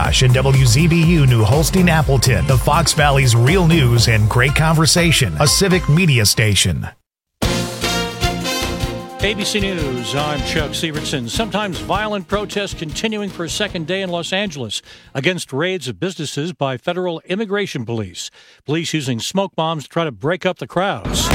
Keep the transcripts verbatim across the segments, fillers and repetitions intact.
Josh and W Z B U New Holstein Appleton, the Fox Valley's real news and great conversation, a civic media station. A B C News, I'm Chuck Sievertson. Sometimes violent protests continuing for a second day in Los Angeles against raids of businesses by federal immigration police. Police using smoke bombs to try to break up the crowds.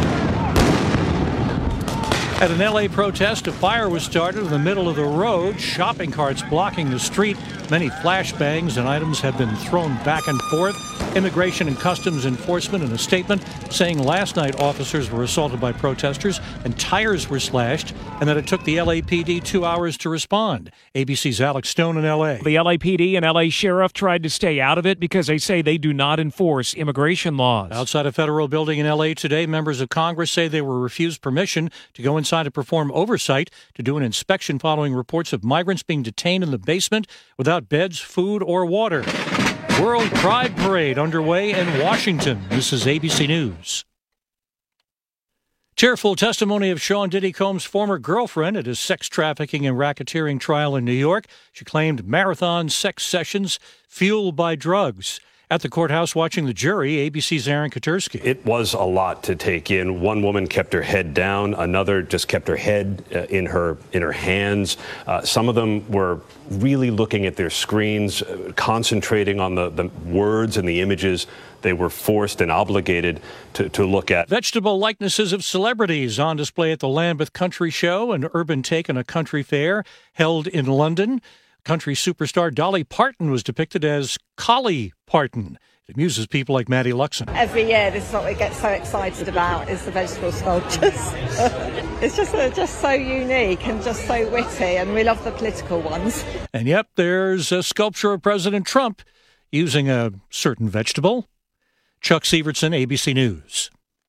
At an L A protest, a fire was started in the middle of the road, shopping carts blocking the street. Many flashbangs and items have been thrown back and forth. Immigration and Customs Enforcement in a statement saying last night officers were assaulted by protesters and tires were slashed, and that it took the L A P D two hours to respond. A B C's Alex Stone in L A. The L A P D and L A Sheriff tried to stay out of it because they say they do not enforce immigration laws. Outside a federal building in L A today, members of Congress say they were refused permission to go inside to perform oversight to do an inspection following reports of migrants being detained in the basement without beds, food, or water. World Pride Parade underway in Washington. This is A B C News. Tearful testimony of Sean Diddy Combs' former girlfriend at his sex trafficking and racketeering trial in New York. She claimed marathon sex sessions fueled by drugs. At the courthouse watching the jury, A B C's Aaron Katursky. It was a lot to take in. One woman kept her head down. Another just kept her head uh, in her in her hands. Uh, some of them were really looking at their screens, uh, concentrating on the, the words and the images they were forced and obligated to, to look at. Vegetable likenesses of celebrities on display at the Lambeth Country Show, an urban take on a country fair held in London. Country superstar Dolly Parton was depicted as Collie Parton. It amuses people like Maddie Luxon. Every year, this is what we get so excited about, is the vegetable sculptures. It's just uh, just so unique and just so witty, and we love the political ones. And yep, there's a sculpture of President Trump using a certain vegetable. Chuck Sievertson, A B C News.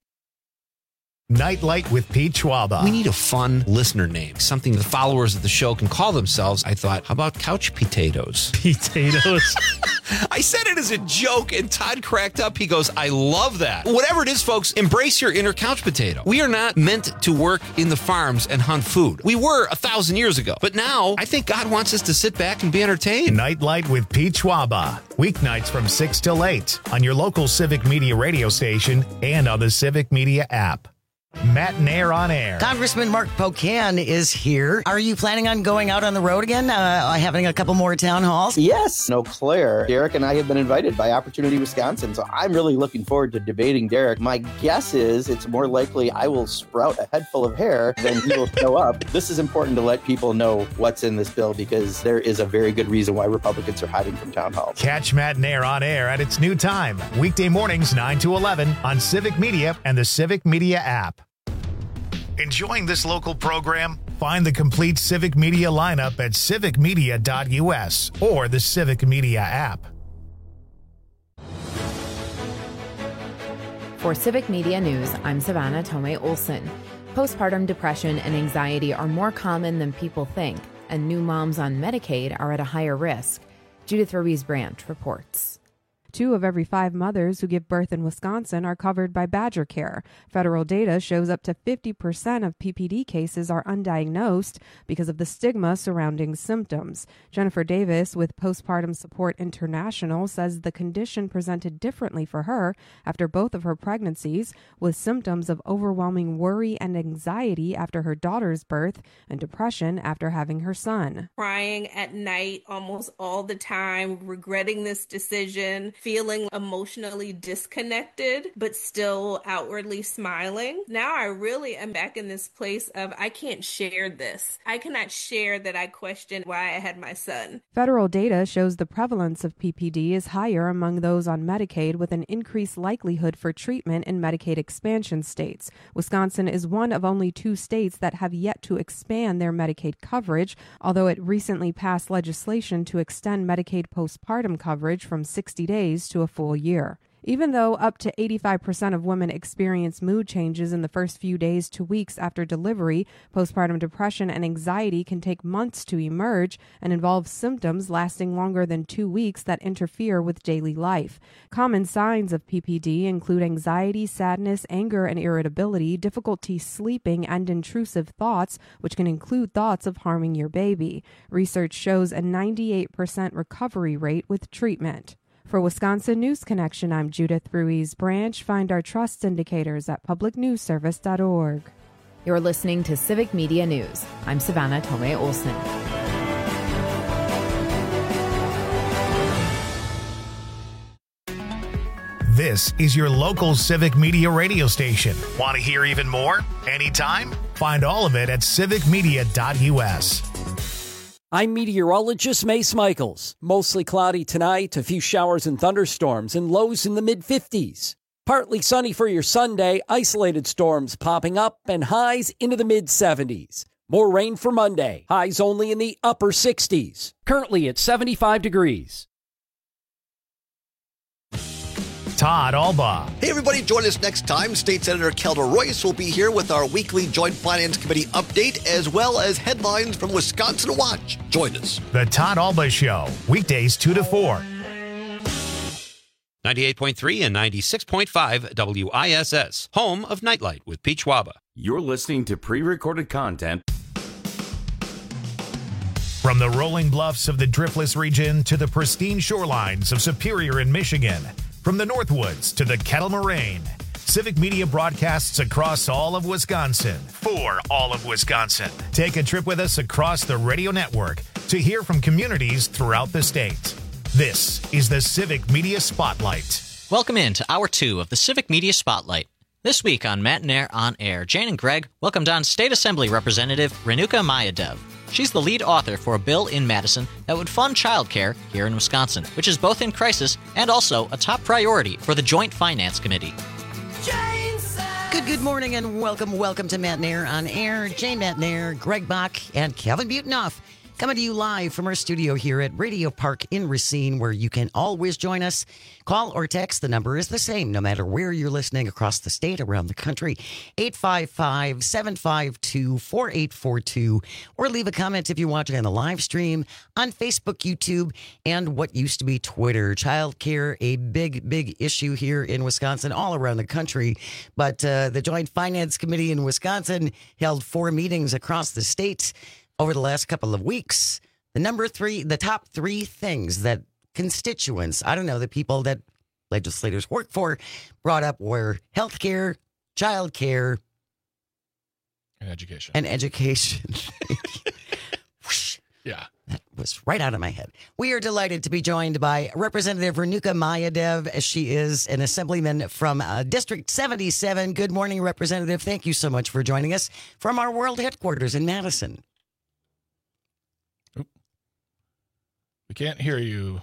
Nightlight with Pete Schwaba. We need a fun listener name, something the followers of the show can call themselves. I thought, how about couch potatoes? Potatoes. I said it as a joke, and Todd cracked up. He goes, I love that. Whatever it is, folks, embrace your inner couch potato. We are not meant to work in the farms and hunt food. We were a thousand years ago. But now, I think God wants us to sit back and be entertained. Nightlight with Pete Schwaba. Weeknights from six till eight on your local Civic Media radio station and on the Civic Media app. Matt Nair on air. Congressman Mark Pocan is here. Are you planning on going out on the road again, uh, having a couple more town halls? Yes. Eau Claire. Derek and I have been invited by Opportunity Wisconsin, so I'm really looking forward to debating Derek. My guess is it's more likely I will sprout a head full of hair than he will show up. This is important to let people know what's in this bill because there is a very good reason why Republicans are hiding from town halls. Catch Matt Nair on air at its new time, weekday mornings nine to eleven on Civic Media and the Civic Media app. Enjoying this local program? Find the complete Civic Media lineup at civic media dot u s or the Civic Media app. For Civic Media News, I'm Savannah Tomei Olson. Postpartum depression and anxiety are more common than people think, and new moms on Medicaid are at a higher risk. Judith Ruiz-Branch reports. Two of every five mothers who give birth in Wisconsin are covered by Badger Care. Federal data shows up to fifty percent of P P D cases are undiagnosed because of the stigma surrounding symptoms. Jennifer Davis with Postpartum Support International says the condition presented differently for her after both of her pregnancies, with symptoms of overwhelming worry and anxiety after her daughter's birth and depression after having her son. Crying at night almost all the time, regretting this decision, feeling emotionally disconnected, but still outwardly smiling. Now I really am back in this place of I can't share this. I cannot share that I question why I had my son. Federal data shows the prevalence of P P D is higher among those on Medicaid, with an increased likelihood for treatment in Medicaid expansion states. Wisconsin is one of only two states that have yet to expand their Medicaid coverage, although it recently passed legislation to extend Medicaid postpartum coverage from sixty days to a full year. Even though up to eighty-five percent of women experience mood changes in the first few days to weeks after delivery, postpartum depression and anxiety can take months to emerge and involve symptoms lasting longer than two weeks that interfere with daily life. Common signs of P P D include anxiety, sadness, anger and irritability, difficulty sleeping, and intrusive thoughts, which can include thoughts of harming your baby. Research shows a ninety-eight percent recovery rate with treatment. For Wisconsin News Connection, I'm Judith Ruiz Branch. Find our trust indicators at public news service dot org. You're listening to Civic Media News. I'm Savannah Tomei Olson. This is your local Civic Media radio station. Want to hear even more? Anytime? Find all of it at civic media dot u s. I'm meteorologist Mace Michaels. Mostly cloudy tonight, a few showers and thunderstorms, and lows in the mid-fifties. Partly sunny for your Sunday, isolated storms popping up, and highs into the mid-seventies. More rain for Monday, highs only in the upper sixties. Currently at seventy-five degrees. Todd Alba. Hey everybody, join us next time. State Senator Kelda Royce will be here with our weekly Joint Finance Committee update, as well as headlines from Wisconsin Watch. Join us. The Todd Alba Show, weekdays two to four. ninety-eight point three and ninety-six point five W I S S, home of Nightlight with Peach Waba. You're listening to pre-recorded content. From the rolling bluffs of the Driftless region to the pristine shorelines of Superior in Michigan, from the Northwoods to the Kettle Moraine, Civic Media broadcasts across all of Wisconsin for all of Wisconsin. Take a trip with us across the radio network to hear from communities throughout the state. This is the Civic Media Spotlight. Welcome in to Hour two of the Civic Media Spotlight. This week on Matt and Air on Air, Jane and Greg welcomed on State Assembly Representative Renuka Mayadev. She's the lead author for a bill in Madison that would fund childcare here in Wisconsin, which is both in crisis and also a top priority for the Joint Finance Committee. Good, good morning and welcome, welcome to Matt and Air on Air. Jane Matt and Air, Greg Bach, and Kevin Butenoff. Coming to you live from our studio here at Radio Park in Racine, where you can always join us. Call or text. The number is the same, no matter where you're listening across the state, around the country. eight five five, seven five two, four eight four two. Or leave a comment if you're watching on the live stream on Facebook, YouTube, and what used to be Twitter. Childcare, a big, big issue here in Wisconsin, all around the country. But uh, the Joint Finance Committee in Wisconsin held four meetings across the state over the last couple of weeks. The number three, the top three things that constituents, I don't know, the people that legislators work for, brought up were healthcare, childcare, and education. And education. Yeah. That was right out of my head. We are delighted to be joined by Representative Renuka Mayadev, as she is an assemblyman from uh, District seventy-seven. Good morning, Representative. Thank you so much for joining us from our world headquarters in Madison. We can't hear you.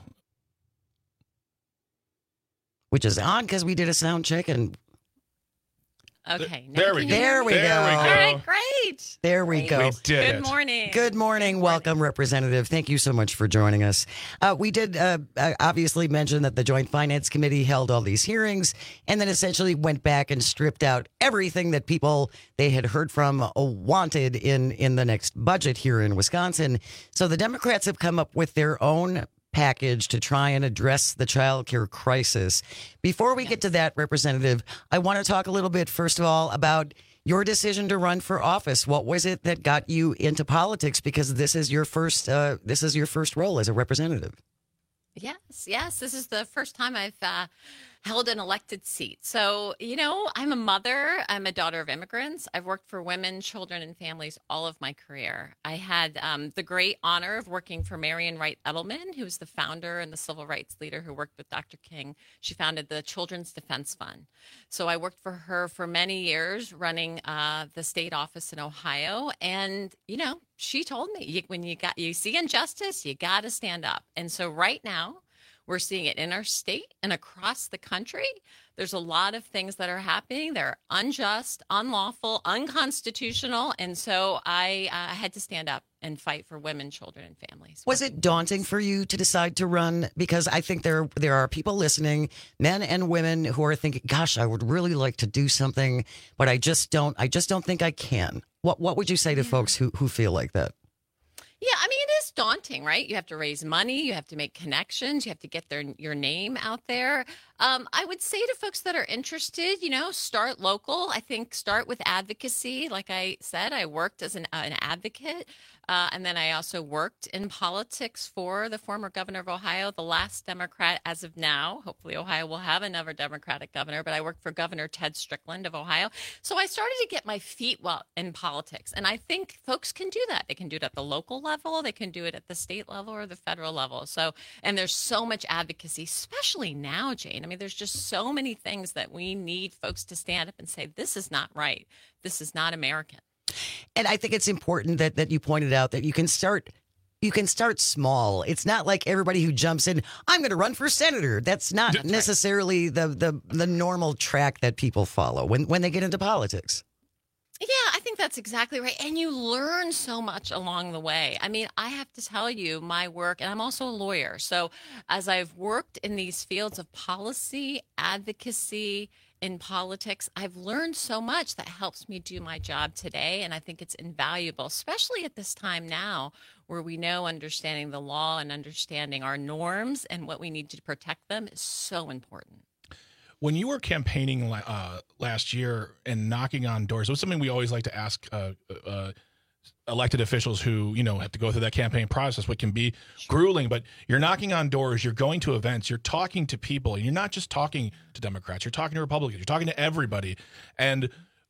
Which is odd because we did a sound check and. Okay. There we go. There we there go. We go. All right, great. There we great. go. We did Good it. morning. Good morning. Welcome, Representative. Thank you so much for joining us. Uh, we did uh, obviously mention that the Joint Finance Committee held all these hearings and then essentially went back and stripped out everything that people they had heard from uh, wanted in, in the next budget here in Wisconsin. So the Democrats have come up with their own package to try and address the child care crisis. Before we get to that, Representative, I want to talk a little bit, first of all, about your decision to run for office. What was it that got you into politics? Because this is your first, uh, this is your first role as a representative. Yes, yes. This is the first time I've uh, held an elected seat. So, you know, I'm a mother. I'm a daughter of immigrants. I've worked for women, children, and families all of my career. I had um, the great honor of working for Marian Wright Edelman, who was the founder and the civil rights leader who worked with Doctor King. She founded the Children's Defense Fund. So I worked for her for many years running uh, the state office in Ohio. And, you know, she told me, you, when you got you see injustice, you got to stand up. And so right now, We're seeing it in our state and across the country. There's a lot of things that are happening. They're unjust, unlawful, unconstitutional. And so I uh, had to stand up and fight for women, children, and families. Was it daunting for you to decide to run? Because I think there there are people listening, men and women, who are thinking, gosh, I would really like to do something, but I just don't I just don't think I can. What what would you say to yeah. folks who, who feel like that? Yeah, I mean, it is daunting, right? You have to raise money. You have to make connections. You have to get their your name out there. Um, I would say to folks that are interested, you know, start local. I think start with advocacy. Like I said, I worked as an, uh, an advocate. Uh, and then I also worked in politics for the former governor of Ohio, the last Democrat as of now. Hopefully Ohio will have another Democratic governor, but I worked for Governor Ted Strickland of Ohio. So I started to get my feet well in politics. And I think folks can do that. They can do it at the local level. They can do it at the state level or the federal level. So, and there's so much advocacy, especially now, Jane. I mean, there's just so many things that we need folks to stand up and say, this is not right. This is not American. And I think it's important that, that you pointed out that you can start you can start small. It's not like everybody who jumps in, I'm going to run for senator. That's not That's necessarily right. the, the the normal track that people follow when, when they get into politics. Yeah, I think that's exactly right. And you learn so much along the way. I mean, I have to tell you my work, and I'm also a lawyer. So as I've worked in these fields of policy, advocacy, in politics, I've learned so much that helps me do my job today. And I think it's invaluable, especially at this time now where we know understanding the law and understanding our norms and what we need to protect them is so important. When you were campaigning uh, last year and knocking on doors, it was something we always like to ask uh, uh, elected officials who, you know, have to go through that campaign process, what can be grueling, but you're knocking on doors, you're going to events, you're talking to people, and you're not just talking to Democrats, you're talking to Republicans, you're talking to everybody. And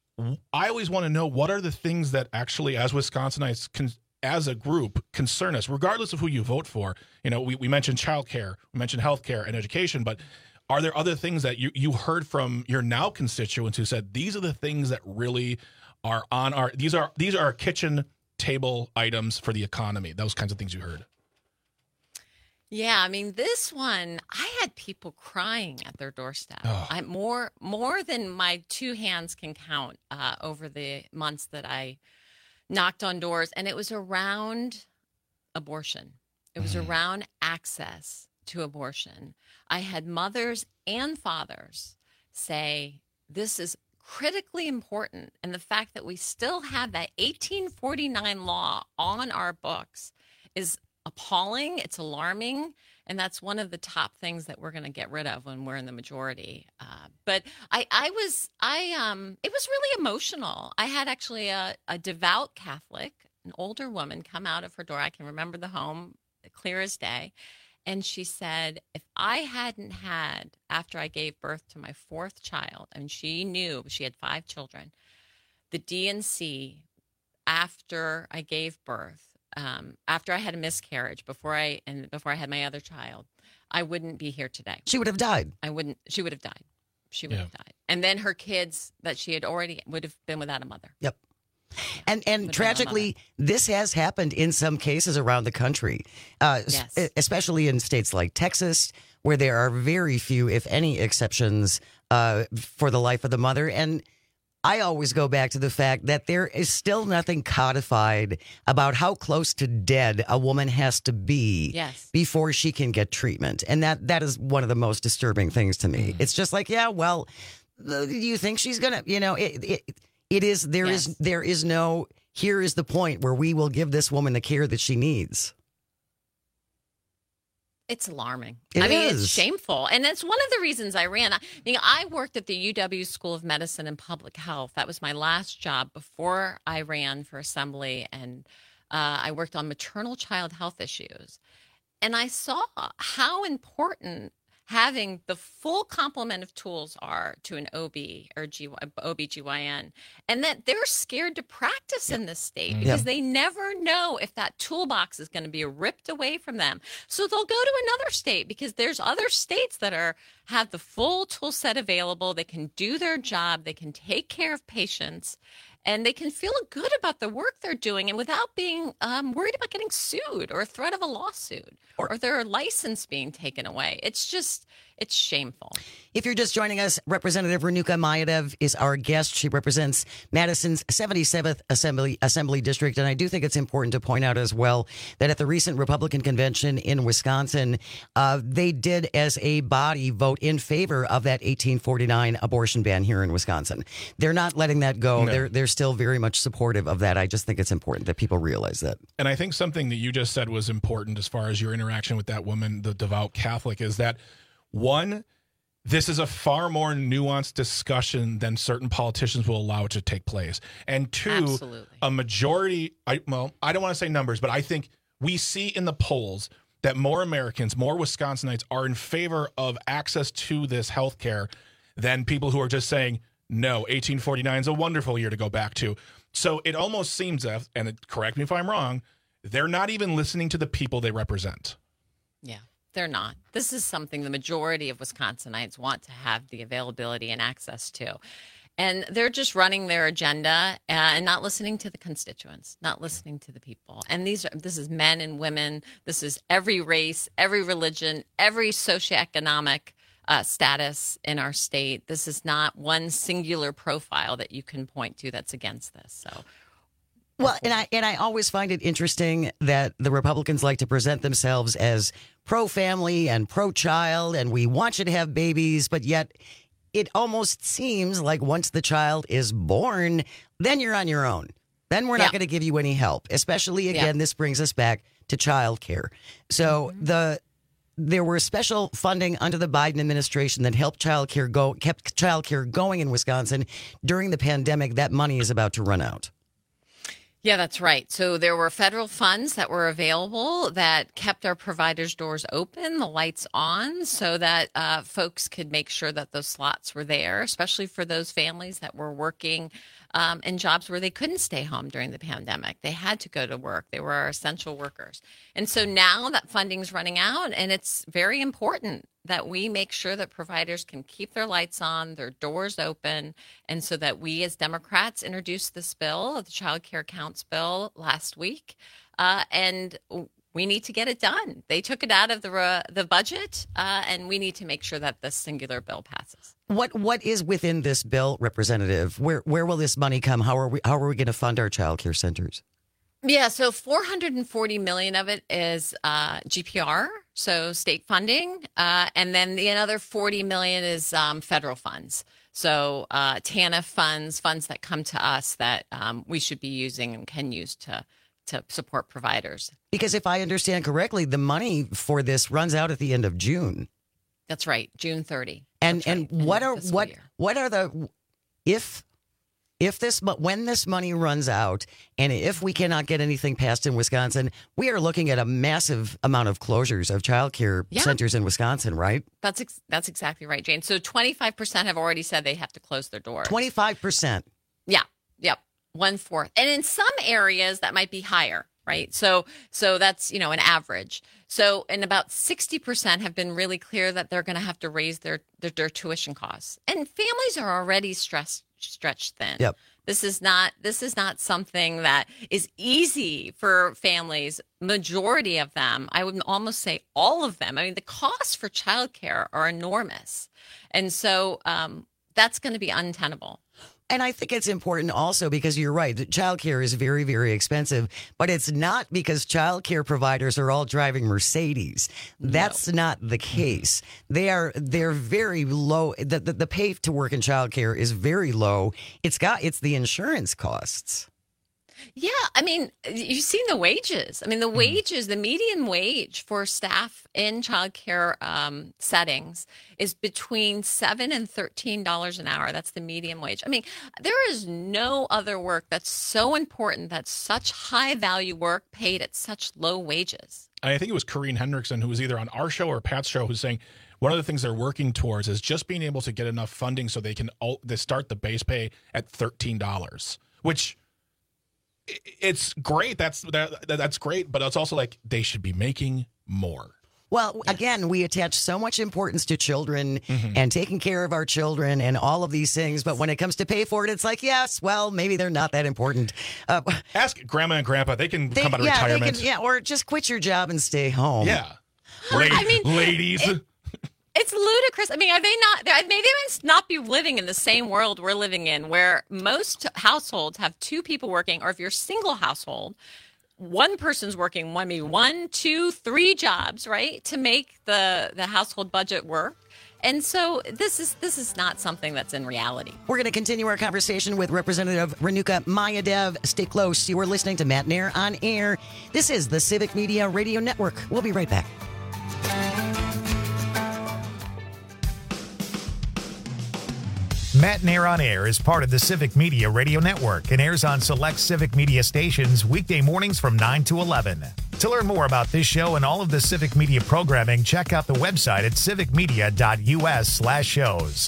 I always want to know, what are the things that actually, as Wisconsinites, can, as a group, concern us, regardless of who you vote for? You know, we, we mentioned childcare, we mentioned healthcare and education, but are there other things that you, you heard from your now constituents who said, these are the things that really are on our, these are, these are our kitchen table items for the economy, those kinds of things you heard? Yeah, I mean, this one, I had people crying at their doorstep. Oh. I more more than my two hands can count uh, over the months that I knocked on doors. And it was around abortion. It was mm. around access to abortion. I had mothers and fathers say, this is critically important. And the fact that we still have that eighteen forty-nine law on our books is appalling. It's alarming. And that's one of the top things that we're going to get rid of when we're in the majority. Uh, but I, I was, I, um, it was really emotional. I had actually a, a devout Catholic, an older woman, come out of her door. I can remember the home clear as day. And she said, if I hadn't had, after I gave birth to my fourth child, and she knew she had five children, the D N C, after I gave birth, um, after I had a miscarriage, before I and before I had my other child, I wouldn't be here today. She would have died. I wouldn't. She would have died. She would yeah. have died. And then her kids that she had already would have been without a mother. Yep. And and tragically, this has happened in some cases around the country, uh, yes. especially in states like Texas, where there are very few, if any, exceptions uh, for the life of the mother. And I always go back to the fact that there is still nothing codified about how close to dead a woman has to be yes. before she can get treatment. And that that is one of the most disturbing things to me. Mm. It's just like, yeah, well, do you think she's going to, you know, it, it It is, there yes. is, there is no, here is the point where we will give this woman the care that she needs. It's alarming. It I mean, is. It's shameful. And that's one of the reasons I ran. I mean, I worked at the U W School of Medicine and Public Health. That was my last job before I ran for assembly. And uh, I worked on maternal child health issues. And I saw how important having the full complement of tools are to an O B or G, O B G Y N, and that they're scared to practice yep. in this state because yep. they never know if that toolbox is going to be ripped away from them. So they'll go to another state because there's other states that are have the full tool set available. They can do their job. They can take care of patients. and they can feel good about the work they're doing and without being um, worried about getting sued or a threat of a lawsuit or, or their license being taken away. It's just, it's shameful. If you're just joining us, Representative Renuka Mayadev is our guest. She represents Madison's seventy-seventh Assembly Assembly District. And I do think it's important to point out as well that at the recent Republican convention in Wisconsin, uh, they did as a body vote in favor of that eighteen forty-nine abortion ban here in Wisconsin. They're not letting that go. No. They're, they're still very much supportive of that. I just think it's important that people realize that. And I think something that you just said was important as far as your interaction with that woman, the devout Catholic, is that, one, this is a far more nuanced discussion than certain politicians will allow it to take place. And two, Absolutely. a majority, I, well, I don't want to say numbers, but I think we see in the polls that more Americans, more Wisconsinites are in favor of access to this health care than people who are just saying, no, eighteen forty-nine is a wonderful year to go back to. So it almost seems, as, and correct me if I'm wrong, they're not even listening to the people they represent. Yeah. They're not. This is something the majority of Wisconsinites want to have the availability and access to. And they're just running their agenda and not listening to the constituents, not listening to the people. And these are this is men and women. This is every race, every religion, every socioeconomic uh, status in our state. This is not one singular profile that you can point to that's against this. So. Well, and I and I always find it interesting that the Republicans like to present themselves as pro-family and pro-child, and we want you to have babies, but yet it almost seems like once the child is born, then you're on your own. Then we're not Yeah. going to give you any help. Especially, again, Yeah. this brings us back to child care. So Mm-hmm. the there were special funding under the Biden administration that helped child care go kept child care going in Wisconsin during the pandemic. That money is about to run out. Yeah, that's right. So there were federal funds that were available that kept our providers' doors open, the lights on, so that uh, folks could make sure that those slots were there, especially for those families that were working um, in jobs where they couldn't stay home during the pandemic. They had to go to work. They were our essential workers. And so now that funding's running out, and it's very important that we make sure that providers can keep their lights on, their doors open, and so that we as Democrats introduced this bill, the Child Care Counts bill, last week, uh, and we need to get it done. They took it out of the uh, the budget, uh, and we need to make sure that this singular bill passes. What what is within this bill, Representative? Where where will this money come? How are we how are we going to fund our child care centers? Yeah, so four hundred forty million of it is uh, G P R, so state funding, uh, and then the another forty million is um, federal funds. So uh, T A N F funds, funds that come to us that um, we should be using and can use to to support providers. Because if I understand correctly, the money for this runs out at the end of June. That's right, June thirtieth. And and what are fiscal what year. what are the if if this mo- when this money runs out and if we cannot get anything passed in Wisconsin, we are looking at a massive amount of closures of childcare Yeah. centers in Wisconsin, right? That's ex- that's exactly right, Jane. So twenty-five percent have already said they have to close their doors. twenty-five percent. Yeah. Yep. One fourth. And in some areas that might be higher, right? So, so that's, you know, an average. So, and about sixty percent have been really clear that they're going to have to raise their, their, their tuition costs. And families are already stressed, stretched thin. Yep. This is not, this is not something that is easy for families. Majority of them, I would almost say all of them. I mean, the costs for childcare are enormous. And so, um, that's going to be untenable. And I think it's important also because you're right. Childcare is very, very expensive, but it's not because childcare providers are all driving Mercedes. That's no. not the case. They are, they're very low. The, the, the pay to work in childcare is very low. It's got, it's the insurance costs. Yeah, I mean, you've seen the wages. I mean, the wages, the median wage for staff in childcare um, settings is between seven and thirteen dollars an hour. That's the median wage. I mean, there is no other work that's so important, that's such high value work paid at such low wages. I think it was Corrine Hendrickson, who was either on our show or Pat's show, who's saying one of the things they're working towards is just being able to get enough funding so they can they start the base pay at thirteen dollars, which it's great. That's that, that's great, but it's also like they should be making more. Well, again, we attach so much importance to children mm-hmm. and taking care of our children and all of these things. But when it comes to pay for it, it's like, yes, well, maybe they're not that important. Uh, Ask grandma and grandpa. They can they, come out of yeah, retirement. They can, yeah, or just quit your job and stay home. Yeah. Ladies. I mean, ladies. It, it's ludicrous. I mean, are they not, maybe they must not be living in the same world we're living in, where most households have two people working, or if you're a single household, one person's working one, maybe one, two, three jobs, right, to make the, the household budget work. And so this is this is not something that's in reality. We're going to continue our conversation with Representative Renuka Mayadev. Stay close. You are listening to Matt Nair on Air. This is the Civic Media Radio Network. We'll be right back. Matt Nair on Air is part of the Civic Media Radio Network and airs on select Civic Media stations weekday mornings from nine to eleven. To learn more about this show and all of the Civic Media programming, check out the website at civicmedia.us slash shows.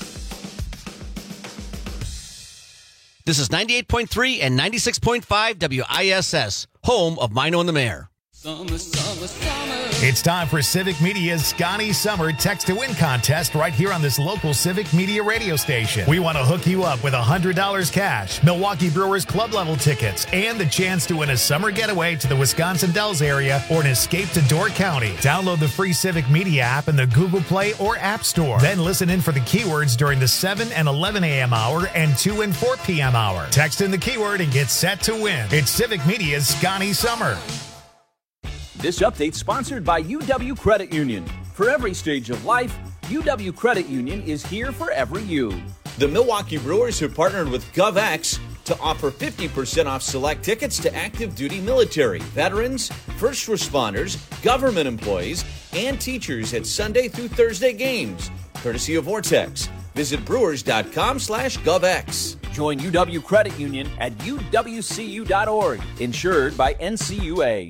This is ninety-eight point three and ninety-six point five W I S S, home of Mino and the Mayor. Summer, summer, summer. It's time for Civic Media's Scotty Summer Text to Win contest right here on this local Civic Media radio station. We want to hook you up with one hundred dollars cash, Milwaukee Brewers club level tickets, and the chance to win a summer getaway to the Wisconsin Dells area or an escape to Door County. Download the free Civic Media app in the Google Play or App Store. Then listen in for the keywords during the seven and eleven a.m. hour and two and four p.m. hour. Text in the keyword and get set to win. It's Civic Media's Scotty Summer. This update sponsored by U W Credit Union. For every stage of life, U W Credit Union is here for every you. The Milwaukee Brewers have partnered with GovX to offer fifty percent off select tickets to active duty military, veterans, first responders, government employees, and teachers at Sunday through Thursday games, courtesy of Vortex. Visit brewers.com slash GovX. Join U W Credit Union at U W C U dot org, insured by N C U A.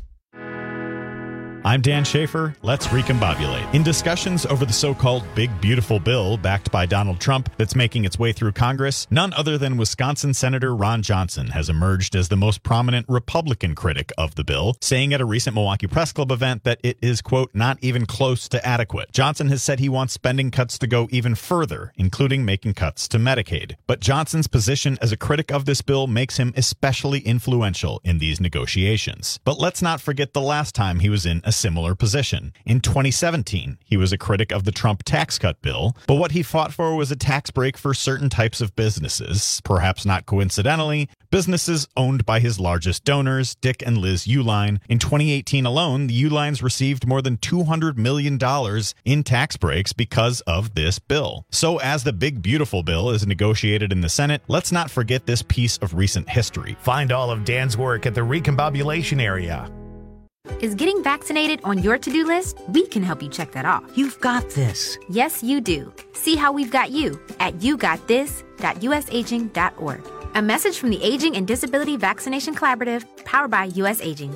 I'm Dan Schaefer. Let's recombobulate. In discussions over the so-called Big Beautiful Bill backed by Donald Trump that's making its way through Congress, none other than Wisconsin Senator Ron Johnson has emerged as the most prominent Republican critic of the bill, saying at a recent Milwaukee Press Club event that it is, quote, not even close to adequate. Johnson has said he wants spending cuts to go even further, including making cuts to Medicaid. But Johnson's position as a critic of this bill makes him especially influential in these negotiations. But let's not forget the last time he was in a similar position. In twenty seventeen, he was a critic of the Trump tax cut bill, but what he fought for was a tax break for certain types of businesses. Perhaps not coincidentally, businesses owned by his largest donors, Dick and Liz Uihlein. In twenty eighteen alone, the Uihleins received more than two hundred million dollars in tax breaks because of this bill. So as the Big Beautiful Bill is negotiated in the Senate, let's not forget this piece of recent history. Find all of Dan's work at the Recombobulation area. Is getting vaccinated on your to-do list? We can help you check that off. You've got this. Yes, you do. See how we've got you at you got this dot u s aging dot org. A message from the Aging and Disability Vaccination Collaborative, powered by U S Aging.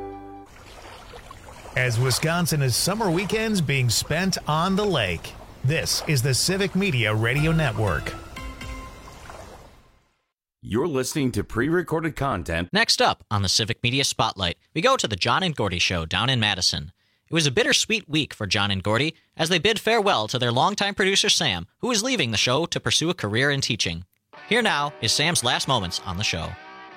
As Wisconsin is summer weekends being spent on the lake, this is the Civic Media Radio Network. You're listening to pre-recorded content. Next up on the Civic Media Spotlight, we go to the John and Gordy Show down in Madison. It was a bittersweet week for John and Gordy as they bid farewell to their longtime producer Sam, who is leaving the show to pursue a career in teaching. Here now is Sam's last moments on the show.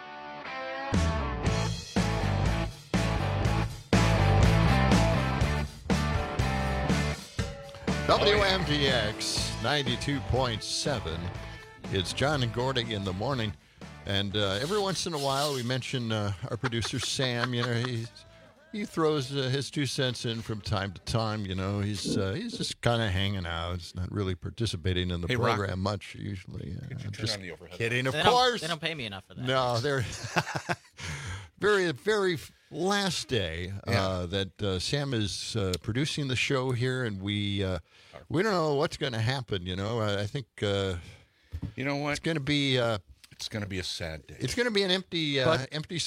W M D X ninety-two point seven. It's John and Gordy in the morning, and uh, every once in a while we mention uh, our producer Sam. You know, he's, he throws uh, his two cents in from time to time. You know, he's uh, he's just kind of hanging out. He's not really participating in the hey, program Rock. much usually. Uh, Could you I'm turn just on the overhead? kidding, of They course. Don't, they don't pay me enough for that. No, they're very very last day uh, Yeah. that uh, Sam is uh, producing the show here, and we uh, we don't know what's going to happen. You know, I, I think. Uh, You know what? It's going to be. Uh, it's going to be a sad day. It's going to be an empty, uh, But- empty spot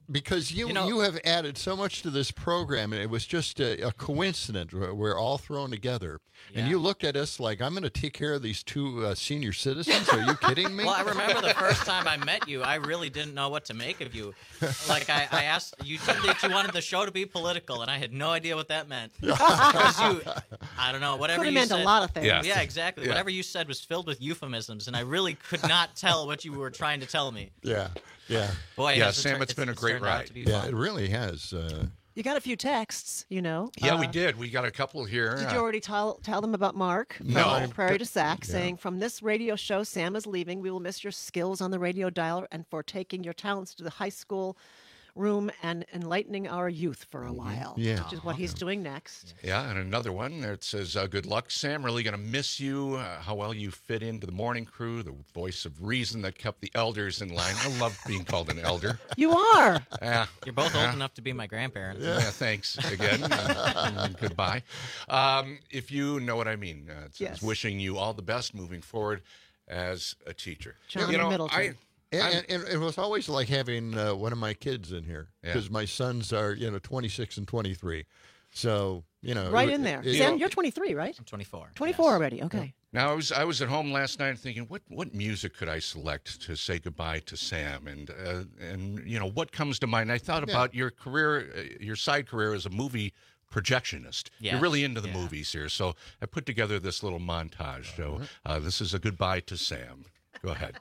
Because you You know- you have added so much to this program, and it was just a, a coincidence. We're, we're all thrown together, and you looked at us like, "I'm going to take care of these two uh, senior citizens." Are you kidding me? Well, I remember the first time I met you, I really didn't know what to make of you. Like, I, I asked, you said that you wanted the show to be political, and I had no idea what that meant. Because you, I don't know, whatever Could have you meant a said. lot of things. Yeah, Yeah. exactly. Yeah. Whatever you said was filled with euphemisms, and I really could not tell what you were trying to tell me. Yeah, yeah, Boy, yeah. has it tur- turned out to be Yeah, fun. it really has. Uh, You got a few texts, you know. Yeah, we Uh, did. We got a couple here. Did Uh, you already tell tell them about Mark from No. Prairie to Sac, Yeah. saying, "From this radio show, Sam is leaving. We will miss your skills on the radio dial and for taking your talents to the high school room and enlightening our youth for a while." Yeah. Which is what he's doing next. Yeah, and another one that says, uh, good luck, Sam. Really going to miss you. Uh, how well you fit into the morning crew, the voice of reason that kept the elders in line. I love being called an elder. You are. Yeah. You're both Yeah. old enough to be my grandparents. Yeah, thanks again. and, and goodbye. Um, if you know what I mean, uh, it says, Yes. wishing you all the best moving forward as a teacher. John you know, Middleton. I, And, I'm- and, and it was always like having uh, one of my kids in here Yeah. because my sons are, you know, twenty-six and twenty-three. So, you know. Right it- in there. it- Sam, it- you're twenty-three, right? I'm twenty-four. twenty-four already. Okay. Now I was I was at home last night thinking what, what music could I select to say goodbye to Sam and uh, and you know what comes to mind. I thought Yeah. about your career, uh, your side career as a movie projectionist. Yes. You're really into the Yeah. movies here, so I put together this little montage. So uh, this is a goodbye to Sam. Go ahead.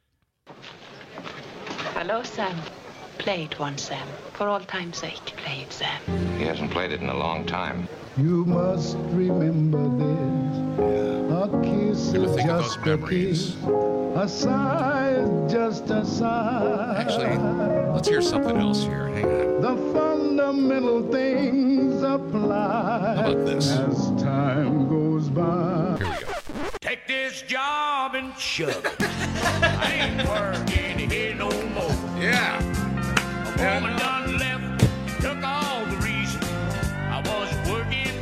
Hello, Sam. Play it once, Sam. For all time's sake, play it, Sam. He hasn't played it in a long time. You must remember this. A kiss Gonna is think of just those a memories. kiss. A sigh is just a sigh. Actually, let's hear something else here. Hang on. The fundamental things apply. How about this? As time goes by. Here we go. Take this job and shove it. I ain't working here no more. Yeah. A woman done left, took all the reason I was working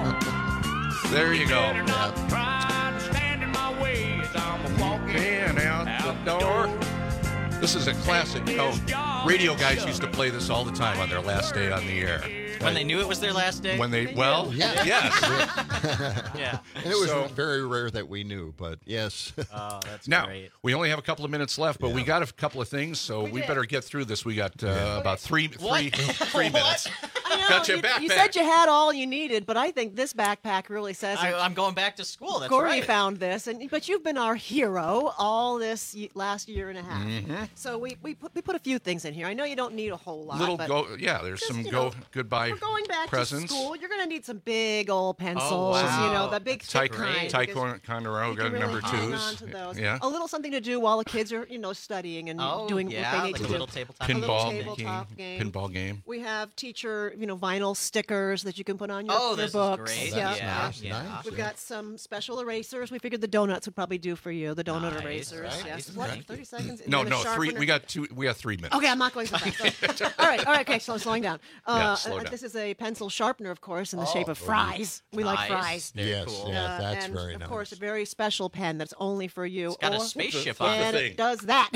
for. There you go. Better not try to stand in my way as I'm walking And out the door. This is a classic. You know, radio guys used to play this all the time on their last day on the air. When they knew it was their last day? When they, well, Yeah. yes. Yeah. And it was So- very rare that we knew, but yes. Oh, that's Now, great. we only have a couple of minutes left, but we got a couple of things, so we, better get through this. We got uh, about three, three, three minutes. I know, Got your you, backpack. you said you had all you needed, but I think this backpack really says I, it. I'm going back to school. That's Gordy right. found this, and but you've been our hero all this y- last year and a half. Mhm. So we we put, we put a few things in here. I know you don't need a whole lot. Little but go, yeah. There's just, some you go know, goodbye we're going back presents. to school. You're going to need some big old pencils. wow. You know, the big thick kind. because Ticonderoga you can really number hang twos. on to those. Yeah. A little something to do while the kids are you know studying and Oh, doing yeah, what they need like to a do. little tabletop A little Pinball tabletop game. game. Pinball game. We have teacher, you know, vinyl stickers that you can put on your, Oh, your this is books. great. Yeah. That's yeah. nice, Yeah. nice, We've yeah. got some special erasers. We figured the donuts would probably do for you. The donut Nice, erasers. right. Yes. Nice, What? thank you. Thirty seconds. And No, then a no, three. sharpener. We got two. We got three minutes. Okay, I'm not going so fast. all right, all right, okay, so I'm slowing down. Uh, Yeah, slow uh, down. This is a pencil sharpener, of course, in the shape of Oh, fries. We like Nice. fries. Very Yes, cool. yeah, Uh, that's and very of nice. course, a very special pen that's only for you. It's got a or- spaceship on it. and thing. it does that.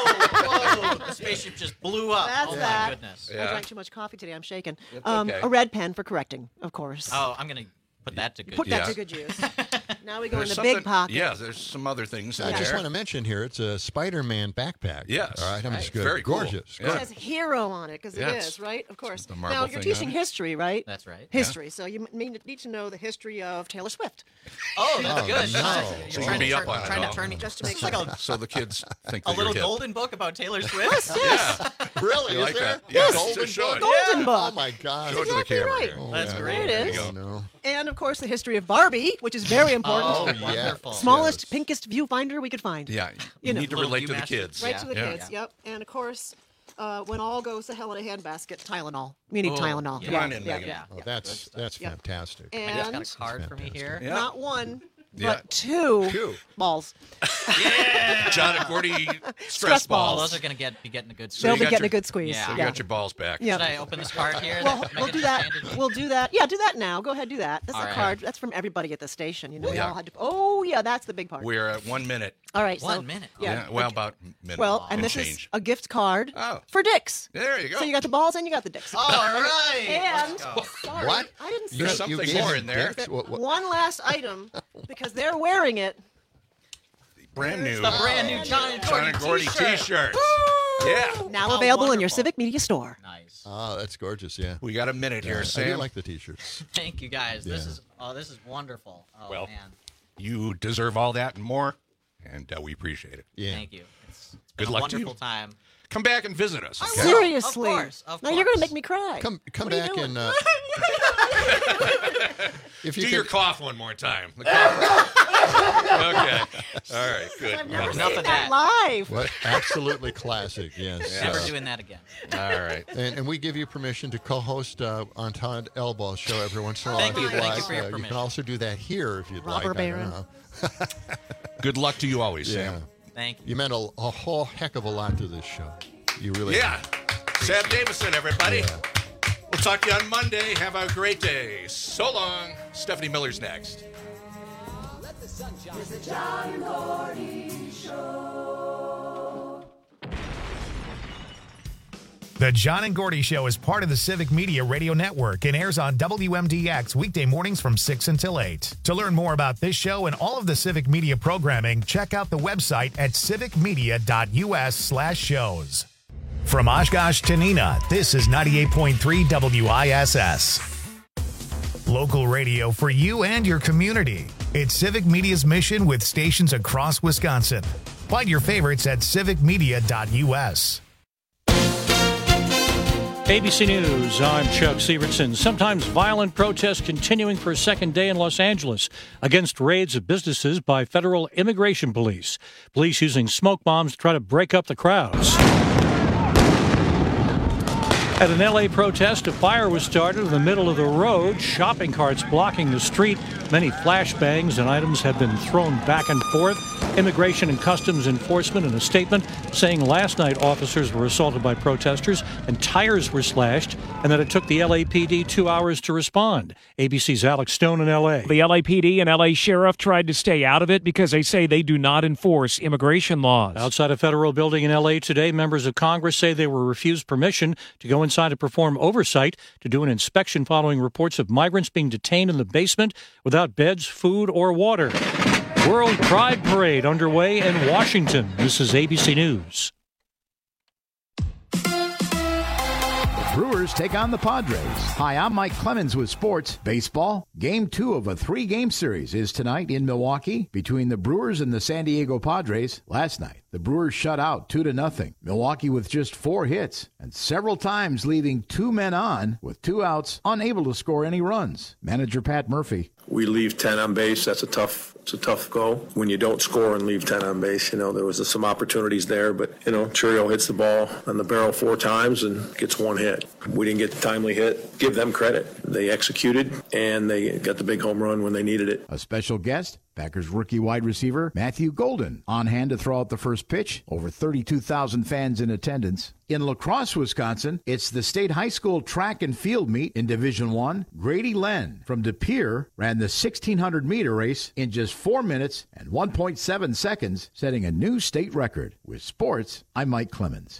Whoa! The spaceship just blew up. That's oh, that. my goodness. I Yeah. drank too much coffee today. I'm shaking. It's Um, okay. A red pen for correcting, of course. Oh, I'm going to put that to good Put use. that Yeah. to good use. Now we go There's in the something- big pocket. Yeah, there's some other things in I there. just want to mention here, it's a Spider-Man backpack. Yes. All right, I'm Right. just good. Very cool. Gorgeous. Yeah. It says hero on it because Yes. it is, right? Of course. the marble Now, you're thing on teaching it. history, right? That's right. History. So you m- need need to know the history of Taylor Swift. Oh, that's Oh, good. no. You're So trying you to can be turn- up on it trying to all. turn Just to make It's sure. like a, So the kids think a that little you're hip. golden book about Taylor Swift. Yeah. Really? You Is like there? that? Yeah, Golden just show book? it. Golden Oh book. my God. Show it to the Exactly camera right. here. Oh, That's yeah. great. There it There is. you go. No. And of course, the history of Barbie, which is very important. Oh, yeah. wonderful. Smallest, Yes. pinkest viewfinder we could find. Yeah, you, You know. need to Little relate to the Viewmaster. kids. Right Yeah. to the Yeah. kids. Yep. And of course, uh, when all goes to hell in a handbasket, Tylenol. We need Oh, Tylenol. yeah. Come on in, yeah, Megan. yeah. Oh, that's that's Yeah. fantastic. I And just got a card for me here. Yeah. not one, Yeah. but two, Two. balls. Yeah. John and Gordy stress, Stress Oh, balls. those are going to get be getting a good So They'll you be got getting your- a good squeeze. Yeah. So you Yeah. got your balls back. Yeah. Should I open this card here? Well, that we'll Megan do just that. handed me? We'll do that. Yeah, do that now. Go ahead, do that. That's All a right. card. That's from everybody at the station. You know, we Yeah. all had to. Oh, yeah, that's the big part. We're at one minute. All right. One so, minute. Yeah. Yeah, well, about a minute Well, long and this change. is a gift card Oh. for Dick's. There you go. So you got the balls and you got the Dicks. All right. And Let's go. sorry, What? I didn't say There's it. something You gave more him in there. Dicks? What- what- One last item because they're wearing it. Brand new. The brand new John and John Gordy, and Gordy t-shirt. t-shirts. Yeah. Now Oh, available in your wonderful. Civic Media store. Nice. Oh, that's gorgeous. Yeah. We got a minute Yeah, here, I Sam. do like the T-shirts. Thank you guys. This Yeah. is oh, this is wonderful. Oh Well, man. You deserve all that and more, and uh, we appreciate it. Yeah. Thank you. It's, it's Good been luck a to you. wonderful time. Come back and visit us. Okay? Seriously. Of course, of now you're going to course. make me cry. Come, come What are you back doing? and uh, if you Do could, your cough one more time. The cough. Okay. All right. Good. I've never Enough seen of that that. live. what absolutely classic. Yes. Never Uh, doing that again. All right. And, and we give you permission to co-host uh, on Todd Elbow's show every once in a while. Thank if you. you'd Thank you like. for your Uh, you can permission. also do that here if you'd Robber like. I don't Baron. know. Good luck to you always, Yeah. Sam. Thank you. You meant a, a whole heck of a lot to this show. You really Yeah. Sam Davison, everybody. Yeah. We'll talk to you on Monday. Have a great day. So long. Stephanie Miller's next. The John and Gordy Show is part of the Civic Media Radio Network and airs on W M D X weekday mornings from six until eight. To learn more about this show and all of the Civic Media programming, check out the website at civicmedia.us slash shows. From Oshkosh to Neenah, this is ninety-eight point three W I S S. Local radio for you and your community. It's Civic Media's mission with stations across Wisconsin. Find your favorites at civic media dot U S. A B C News, I'm Chuck Severson. Sometimes violent protests continuing for a second day in Los Angeles against raids of businesses by federal immigration police. Police using smoke bombs to try to break up the crowds. At an L A protest, a fire was started in the middle of the road, shopping carts blocking the street. Many flashbangs and items have been thrown back and forth. Immigration and Customs Enforcement in a statement saying last night officers were assaulted by protesters and tires were slashed, and that it took the L A P D two hours to respond. A B C's Alex Stone in L A. The L A P D and L A Sheriff tried to stay out of it because they say they do not enforce immigration laws. Outside a federal building in L A today, members of Congress say they were refused permission to go inside to perform oversight to do an inspection following reports of migrants being detained in the basement without beds, food, or water. World Pride Parade underway in Washington. This is A B C News. Brewers take on the Padres. Hi, I'm Mike Clemens with sports. Baseball. Game two of a three-game series is tonight in Milwaukee between the Brewers and the San Diego Padres. Last night, the Brewers shut out two to nothing. Milwaukee with just four hits and several times leaving two men on with two outs, unable to score any runs. Manager Pat Murphy. We leave ten on base. That's a tough it's a tough go. When you don't score and leave ten on base, you know, there was some opportunities there, but, you know, Churio hits the ball on the barrel four times and gets one hit. We didn't get the timely hit. Give them credit. They executed, and they got the big home run when they needed it. A special guest, Packers rookie wide receiver Matthew Golden, on hand to throw out the first pitch. Over thirty-two thousand fans in attendance. In La Crosse, Wisconsin, it's the state high school track and field meet in Division One. Grady Len from De Pere ran the sixteen hundred meter race in just four minutes and one point seven seconds, setting a new state record. With sports, I'm Mike Clemens.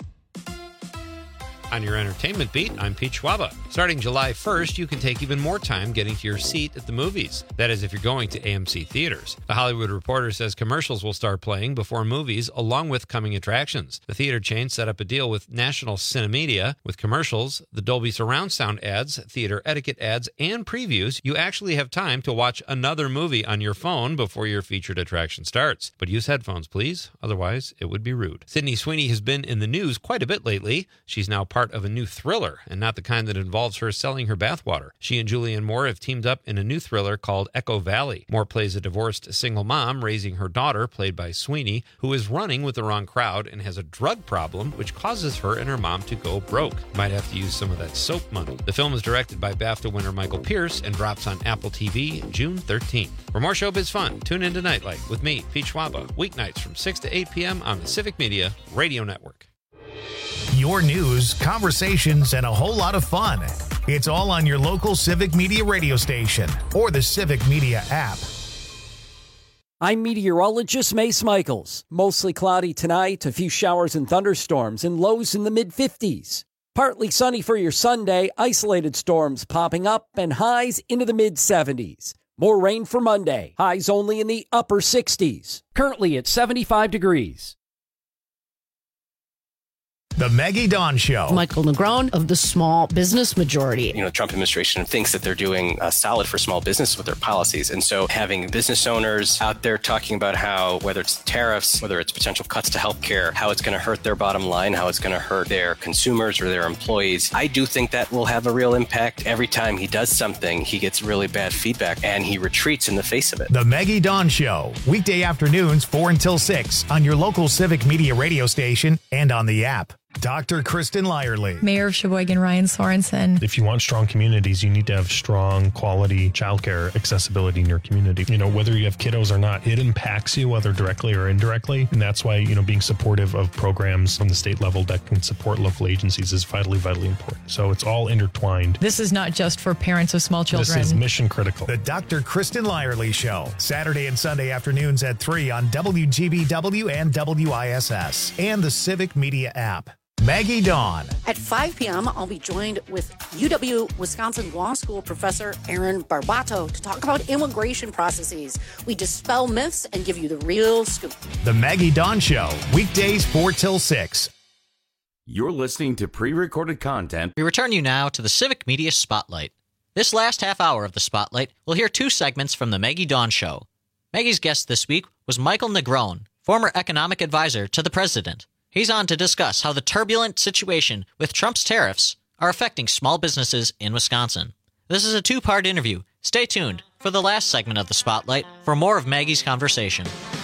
On your entertainment beat, I'm Pete Schwaba. Starting July first, you can take even more time getting to your seat at the movies. That is, if you're going to A M C theaters. The Hollywood Reporter says commercials will start playing before movies, along with coming attractions. The theater chain set up a deal with National Cinemedia. With commercials, the Dolby Surround Sound ads, theater etiquette ads, and previews, you actually have time to watch another movie on your phone before your featured attraction starts. But use headphones, please. Otherwise, it would be rude. Sydney Sweeney has been in the news quite a bit lately. She's now part of a new thriller, and not the kind that involves her selling her bathwater. She and Julianne Moore have teamed up in a new thriller called Echo Valley. Moore plays a divorced single mom raising her daughter, played by Sweeney, who is running with the wrong crowd and has a drug problem, which causes her and her mom to go broke. Might have to use some of that soap money. The film is directed by BAFTA winner Michael Pierce and drops on Apple T V June thirteenth. For more showbiz fun, tune in to Nightlight with me, Pete Schwaba, weeknights from six to eight p.m. on the Civic Media Radio Network. Your news, conversations, and a whole lot of fun. It's all on your local Civic Media radio station or the Civic Media app. I'm meteorologist Mace Michaels. Mostly cloudy tonight, a few showers and thunderstorms, and lows in the mid-fifties. Partly sunny for your Sunday, isolated storms popping up, and highs into the mid-seventies. More rain for Monday, highs only in the upper sixties. Currently at seventy-five degrees. The Maggie Dawn Show. Michael Negron of the Small Business Majority. You know, Trump administration thinks that they're doing uh, solid for small business with their policies. And so having business owners out there talking about how, whether it's tariffs, whether it's potential cuts to healthcare, how it's going to hurt their bottom line, how it's going to hurt their consumers or their employees, I do think that will have a real impact. Every time he does something, he gets really bad feedback and he retreats in the face of it. The Maggie Dawn Show. Weekday afternoons, four until six on your local Civic Media radio station and on the app. Doctor Kristen Lyerly. Mayor of Sheboygan, Ryan Sorensen. If you want strong communities, you need to have strong quality childcare accessibility in your community. You know, whether you have kiddos or not, it impacts you, whether directly or indirectly. And that's why, you know, being supportive of programs from the state level that can support local agencies is vitally, vitally important. So it's all intertwined. This is not just for parents of small children. This is mission critical. The Doctor Kristen Lyerly Show. Saturday and Sunday afternoons at three on W G B W and W I S S and the Civic Media app. Maggie Dawn. At five p.m., I'll be joined with U W-Wisconsin Law School professor Aaron Barbato to talk about immigration processes. We dispel myths and give you the real scoop. The Maggie Dawn Show, weekdays four till six. You're listening to pre-recorded content. We return you now to the Civic Media Spotlight. This last half hour of the Spotlight, we'll hear two segments from the Maggie Dawn Show. Maggie's guest this week was Michael Negron, former economic advisor to the president. He's on to discuss how the turbulent situation with Trump's tariffs are affecting small businesses in Wisconsin. This is a two-part interview. Stay tuned for the last segment of the Spotlight for more of Maggie's conversation.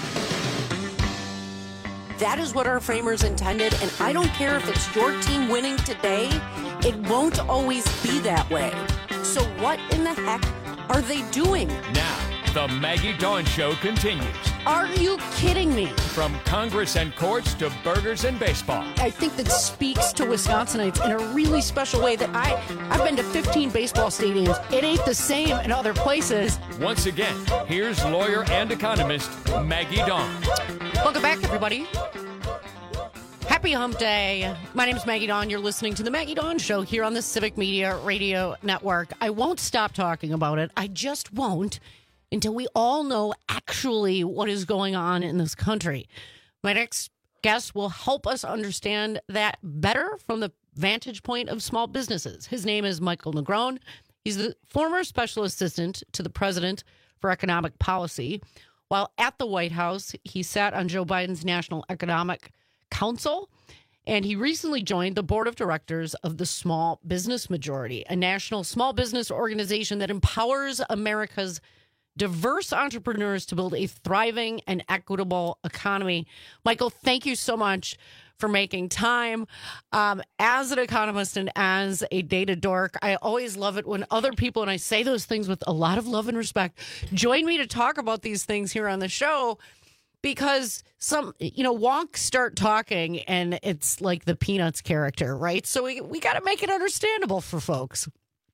That is what our framers intended, and I don't care if it's your team winning today, it won't always be that way. So what in the heck are they doing? Now, the Maggie Dawn Show continues. Are you kidding me? From Congress and courts to burgers and baseball. I think that speaks to Wisconsinites in a really special way that I, I've been to fifteen baseball stadiums. It ain't the same in other places. Once again, here's lawyer and economist Maggie Dawn. Welcome back, everybody. Happy Hump Day. My name is Maggie Dawn. You're listening to the Maggie Dawn Show here on the Civic Media Radio Network. I won't stop talking about it. I just won't until we all know actually what is going on in this country. My next guest will help us understand that better from the vantage point of small businesses. His name is Michael Negron. He's the former special assistant to the president for economic policy. While at the White House, he sat on Joe Biden's National Economic Council, and he recently joined the board of directors of the Small Business Majority, a national small business organization that empowers America's diverse entrepreneurs to build a thriving and equitable economy. Michael, thank you so much for making time. Um, as an economist and as a data dork, I always love it when other people, and I say those things with a lot of love and respect, join me to talk about these things here on the show. Because some, you know, wonks start talking and it's like the Peanuts character, right? So we we got to make it understandable for folks.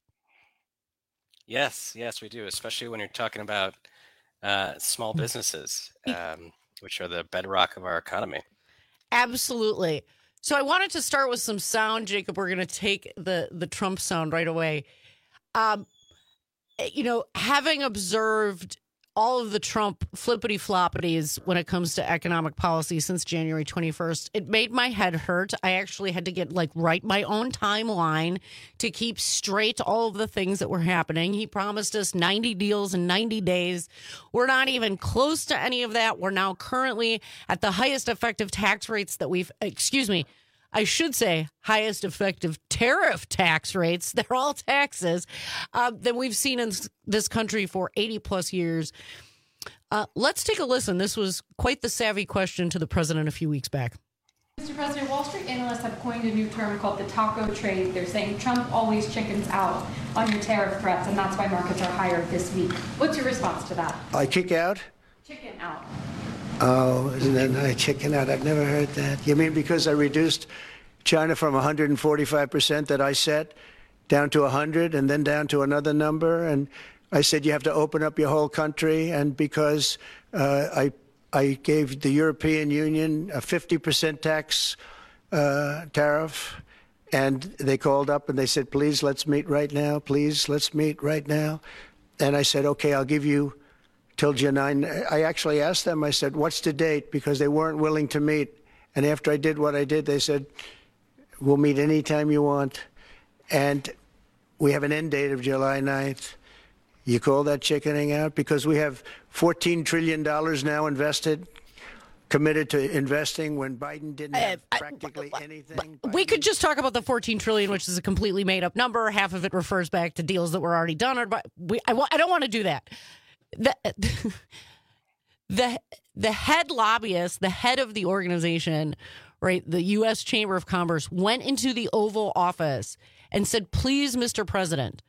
Yes, yes, we do, especially when you're talking about uh, small businesses, um, which are the bedrock of our economy. Absolutely. So I wanted to start with some sound, Jacob. We're going to take the, the Trump sound right away. Um, you know, having observed all of the Trump flippity floppities when it comes to economic policy since January twenty-first, it made my head hurt. I actually had to get like write my own timeline to keep straight all of the things that were happening. He promised us ninety deals in ninety days. We're not even close to any of that. We're now currently at the highest effective tax rates that we've, excuse me, I should say highest effective tariff tax rates, they're all taxes, uh, that we've seen in this country for eighty plus years. Uh, let's take a listen. This was quite the savvy question to the president a few weeks back. Mister President, Wall Street analysts have coined a new term called the taco trade. They're saying Trump always chickens out on your tariff threats, and that's why markets are higher this week. What's your response to that? I kick out? Chicken out. Oh, isn't that nice? Chicken out. I've never heard that. You mean because I reduced China from one hundred forty-five percent that I set down to one hundred and then down to another number? And I said, you have to open up your whole country. And because uh, I, I gave the European Union a fifty percent tax uh, tariff, and they called up and they said, please, let's meet right now. Please, let's meet right now. And I said, okay, I'll give you till July ninth. I actually asked them, I said, what's the date? Because they weren't willing to meet. And after I did what I did, they said, we'll meet anytime you want. And we have an end date of July ninth. You call that chickening out? Because we have fourteen trillion dollars now invested, committed to investing when Biden didn't have uh, practically I, anything. We could just talk about the fourteen trillion dollars, which is a completely made up number. Half of it refers back to deals that were already done. But we, I, I don't want to do that. The, the, the head lobbyist, the head of the organization, right, the U S Chamber of Commerce, went into the Oval Office and said, please, Mister President,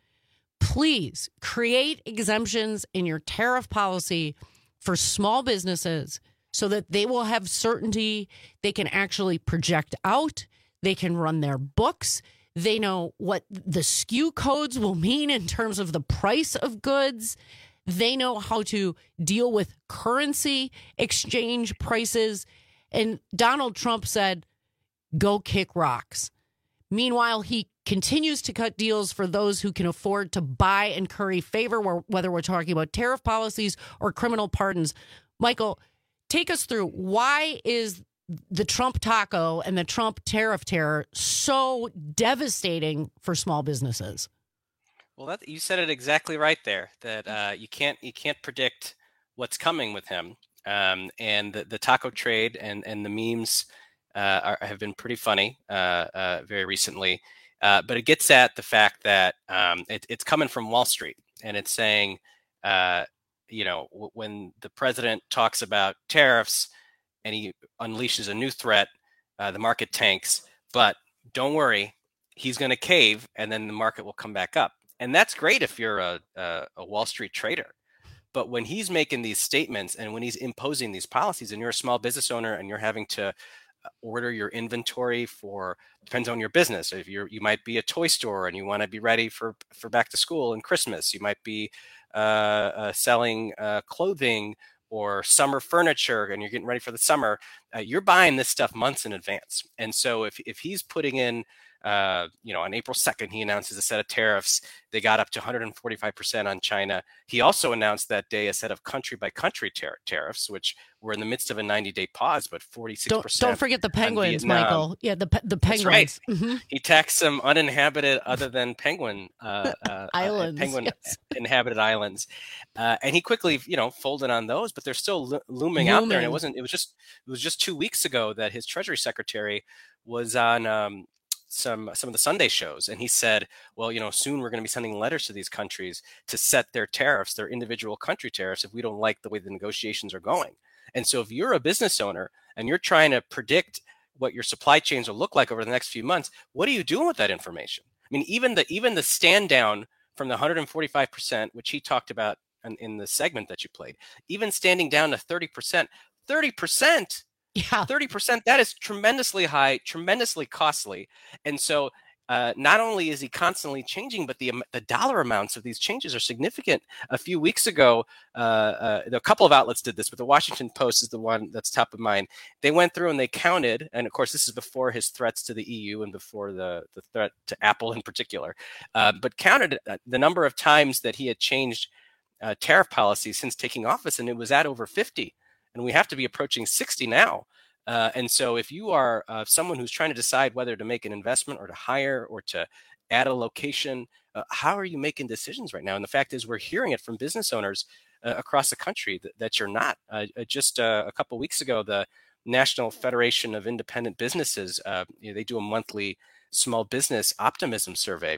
please create exemptions in your tariff policy for small businesses so that they will have certainty. They can actually project out. They can run their books. They know what the S K U codes will mean in terms of the price of goods. They know how to deal with currency exchange prices. And Donald Trump said, go kick rocks. Meanwhile, he continues to cut deals for those who can afford to buy and curry favor, whether we're talking about tariff policies or criminal pardons. Michael, take us through, why is the Trump taco and the Trump tariff terror so devastating for small businesses? Well, that, you said it exactly right there, that uh, you can't you can't predict what's coming with him. Um, and the, the taco trade and, and the memes uh, are, have been pretty funny uh, uh, very recently. Uh, but it gets at the fact that um, it, it's coming from Wall Street, and it's saying, uh, you know, w- when the president talks about tariffs and he unleashes a new threat, uh, the market tanks. But don't worry, he's going to cave, and then the market will come back up. And that's great if you're a, a, a Wall Street trader. But when he's making these statements and when he's imposing these policies, and you're a small business owner and you're having to order your inventory for, depends on your business. If you're, you might be a toy store and you want to be ready for, for back to school and Christmas. You might be uh, uh, selling uh, clothing or summer furniture and you're getting ready for the summer. Uh, you're buying this stuff months in advance. And so if, if he's putting in, Uh, you know, on April second, he announces a set of tariffs. They got up to one hundred forty-five percent on China. He also announced that day a set of country by country tar- tariffs, which were in the midst of a ninety day pause, but forty-six percent. Don't, don't forget the penguins, Michael. Yeah, the the penguins. That's right. Mm-hmm. He taxed some uninhabited, other than penguin uh, uh, islands, uh, penguin yes. inhabited islands, uh, and he quickly, you know, folded on those. But they're still lo- looming, looming out there, and it wasn't. It was just. It was just two weeks ago that his Treasury Secretary was on. Um, some some of the Sunday shows, and he said, well, you know, soon we're going to be sending letters to these countries to set their tariffs, their individual country tariffs, if we don't like the way the negotiations are going. And so if you're a business owner and you're trying to predict what your supply chains will look like over the next few months, what are you doing with that information? I mean, even the even the stand down from the one hundred forty-five percent, which he talked about in, in the segment that you played, even standing down to thirty percent, thirty percent. Yeah, thirty percent, that is tremendously high, tremendously costly. And so uh, not only is he constantly changing, but the the dollar amounts of these changes are significant. A few weeks ago, uh, uh, a couple of outlets did this, but the Washington Post is the one that's top of mind. They went through and they counted, and of course, this is before his threats to the E U and before the, the threat to Apple in particular, uh, but counted the number of times that he had changed uh, tariff policy since taking office, and it was at over fifty. And we have to be approaching sixty now. Uh, and so if you are uh, someone who's trying to decide whether to make an investment or to hire or to add a location, uh, how are you making decisions right now? And the fact is, we're hearing it from business owners uh, across the country that, that you're not. Uh, just uh, a couple of weeks ago, the National Federation of Independent Businesses, uh, you know, they do a monthly small business optimism survey.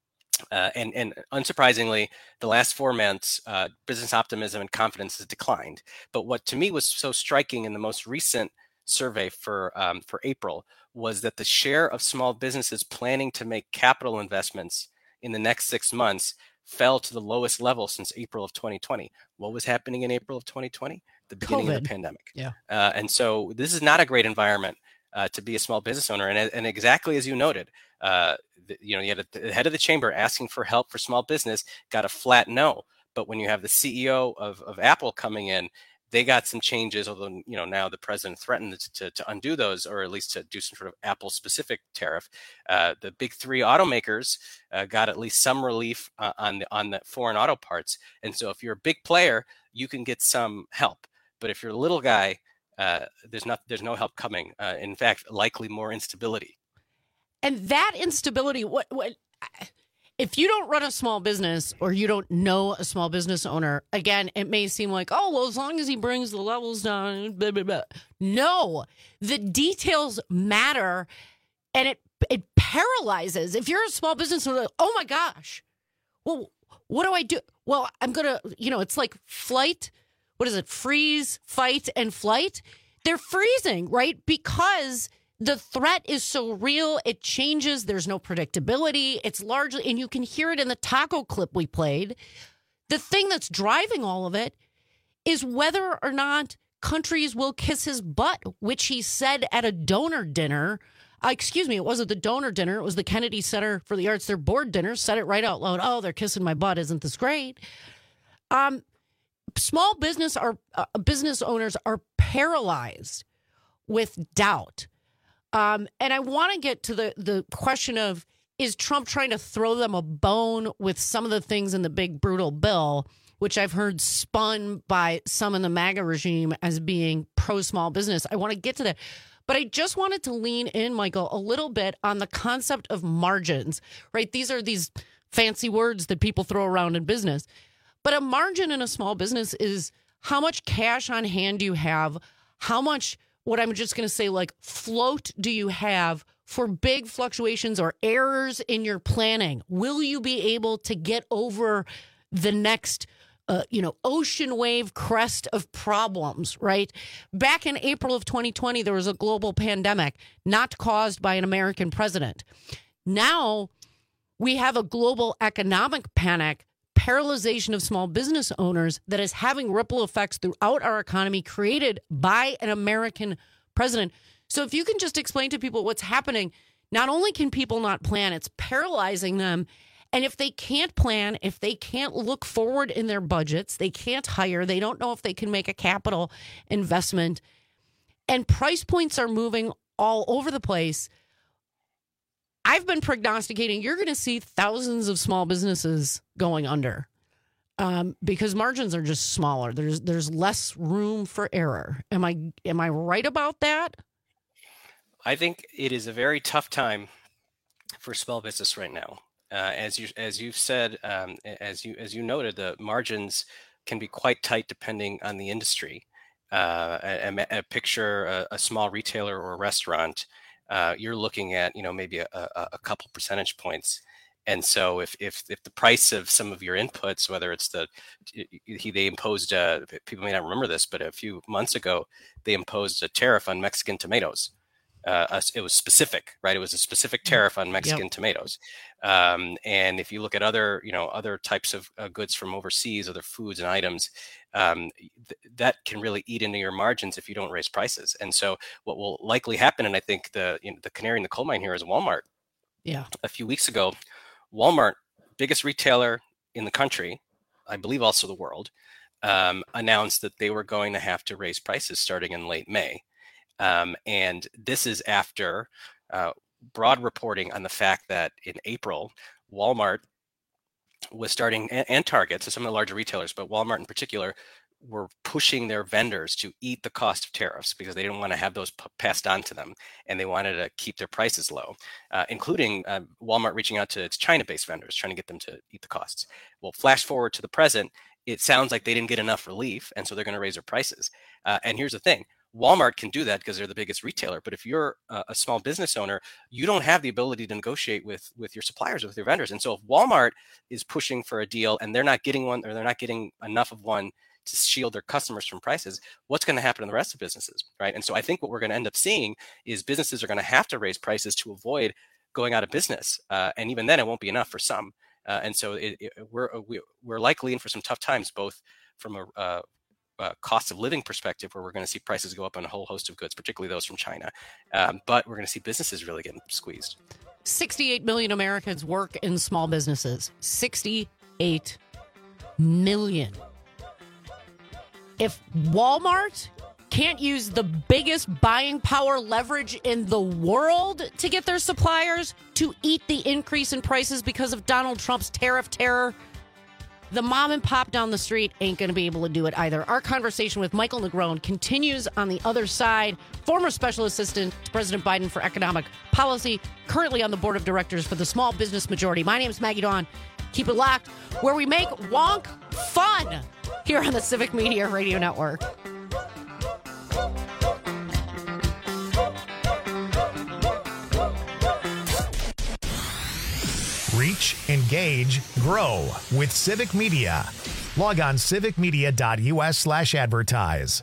Uh, and, and unsurprisingly, the last four months, uh, business optimism and confidence has declined. But what to me was so striking in the most recent survey for um, for April was that the share of small businesses planning to make capital investments in the next six months fell to the lowest level since April of twenty twenty. What was happening in April of twenty twenty? The beginning COVID. of the pandemic. Yeah. Uh, and so this is not a great environment uh, to be a small business owner. And, and exactly as you noted, uh, the, you know, you had a, the head of the chamber asking for help for small business, got a flat no. But when you have the C E O of, of Apple coming in, they got some changes, although, you know, now the president threatened to, to undo those, or at least to do some sort of Apple-specific tariff. Uh, the big three automakers uh, got at least some relief uh, on the on the foreign auto parts. And so if you're a big player, you can get some help. But if you're a little guy, uh, there's not there's no help coming. Uh, in fact, likely more instability. And that instability, what what? If you don't run a small business or you don't know a small business owner, again, it may seem like, oh, well, as long as he brings the levels down, blah, blah, blah. No, the details matter, and it it paralyzes. If you're a small business owner, oh my gosh, well, what do I do? Well, I'm going to, you know, it's like flight. What is it? Freeze, fight, and flight. They're freezing, right? Because the threat is so real, it changes. There's no predictability. It's largely, and you can hear it in the taco clip we played. The thing that's driving all of it is whether or not countries will kiss his butt, which he said at a donor dinner. Uh, excuse me, it wasn't the donor dinner. It was the Kennedy Center for the Arts, their board dinner. Said it right out loud. Oh, they're kissing my butt. Isn't this great? Um, small business are uh, business owners are paralyzed with doubt. Um, and I want to get to the, the question of, is Trump trying to throw them a bone with some of the things in the big brutal bill, which I've heard spun by some in the MAGA regime as being pro-small business. I want to get to that. But I just wanted to lean in, Michael, a little bit on the concept of margins, right? These are these fancy words that people throw around in business. But a margin in a small business is how much cash on hand you have, how much, what I'm just going to say, like float do you have for big fluctuations or errors in your planning? Will you be able to get over the next, uh, you know, ocean wave crest of problems, right? Back in April of twenty twenty, there was a global pandemic not caused by an American president. Now we have a global economic panic, paralyzation of small business owners that is having ripple effects throughout our economy created by an American president. So if you can just explain to people what's happening, not only can people not plan, it's paralyzing them. And if they can't plan, if they can't look forward in their budgets, they can't hire, they don't know if they can make a capital investment, and price points are moving all over the place. I've been prognosticating you're going to see thousands of small businesses going under um, because margins are just smaller. There's there's less room for error. Am I am I right about that? I think it is a very tough time for small business right now. Uh, as you as you've said, um, as you as you noted, the margins can be quite tight depending on the industry. Uh, a, a picture a, a small retailer or a restaurant. Uh, you're looking at, you know, maybe a, a, a couple percentage points. And so if, if if the price of some of your inputs, whether it's the, he, they imposed, uh, people may not remember this, but a few months ago, they imposed a tariff on Mexican tomatoes. Uh, it was specific, right? It was a specific tariff on Mexican yep. tomatoes. Um, and if you look at other, you know, other types of uh, goods from overseas, other foods and items, um, th- that can really eat into your margins if you don't raise prices. And so what will likely happen, and I think the you know, the canary in the coal mine here is Walmart. Yeah. A few weeks ago, Walmart, biggest retailer in the country, I believe also the world, um, announced that they were going to have to raise prices starting in late May. Um, and this is after uh, broad reporting on the fact that in April, Walmart was starting, and, and Target, so some of the larger retailers, but Walmart in particular, were pushing their vendors to eat the cost of tariffs because they didn't want to have those p- passed on to them, and they wanted to keep their prices low, uh, including uh, Walmart reaching out to its China-based vendors, trying to get them to eat the costs. Well, flash forward to the present, it sounds like they didn't get enough relief, and so they're going to raise their prices. Uh, and here's the thing. Walmart can do that because they're the biggest retailer. But if you're a, a small business owner, you don't have the ability to negotiate with, with your suppliers, with your vendors. And so if Walmart is pushing for a deal and they're not getting one, or they're not getting enough of one to shield their customers from prices, what's going to happen in the rest of businesses, right? And so I think what we're going to end up seeing is businesses are going to have to raise prices to avoid going out of business. Uh, and even then, it won't be enough for some. Uh, and so it, it, we're we're likely in for some tough times, both from a uh, Uh, cost of living perspective, where we're going to see prices go up on a whole host of goods, particularly those from China. Um, but we're going to see businesses really getting squeezed. sixty-eight million Americans work in small businesses. sixty-eight million. If Walmart can't use the biggest buying power leverage in the world to get their suppliers to eat the increase in prices because of Donald Trump's tariff terror, the mom and pop down the street ain't going to be able to do it either. Our conversation with Michael Negron continues on the other side. Former Special Assistant to President Biden for Economic Policy, currently on the board of directors for the Small Business Majority. My name is Maggie Dawn. Keep it locked, where we make wonk fun here on the Civic Media Radio Network. Reach, engage, grow with Civic Media. Log on civicmedia.us slash advertise.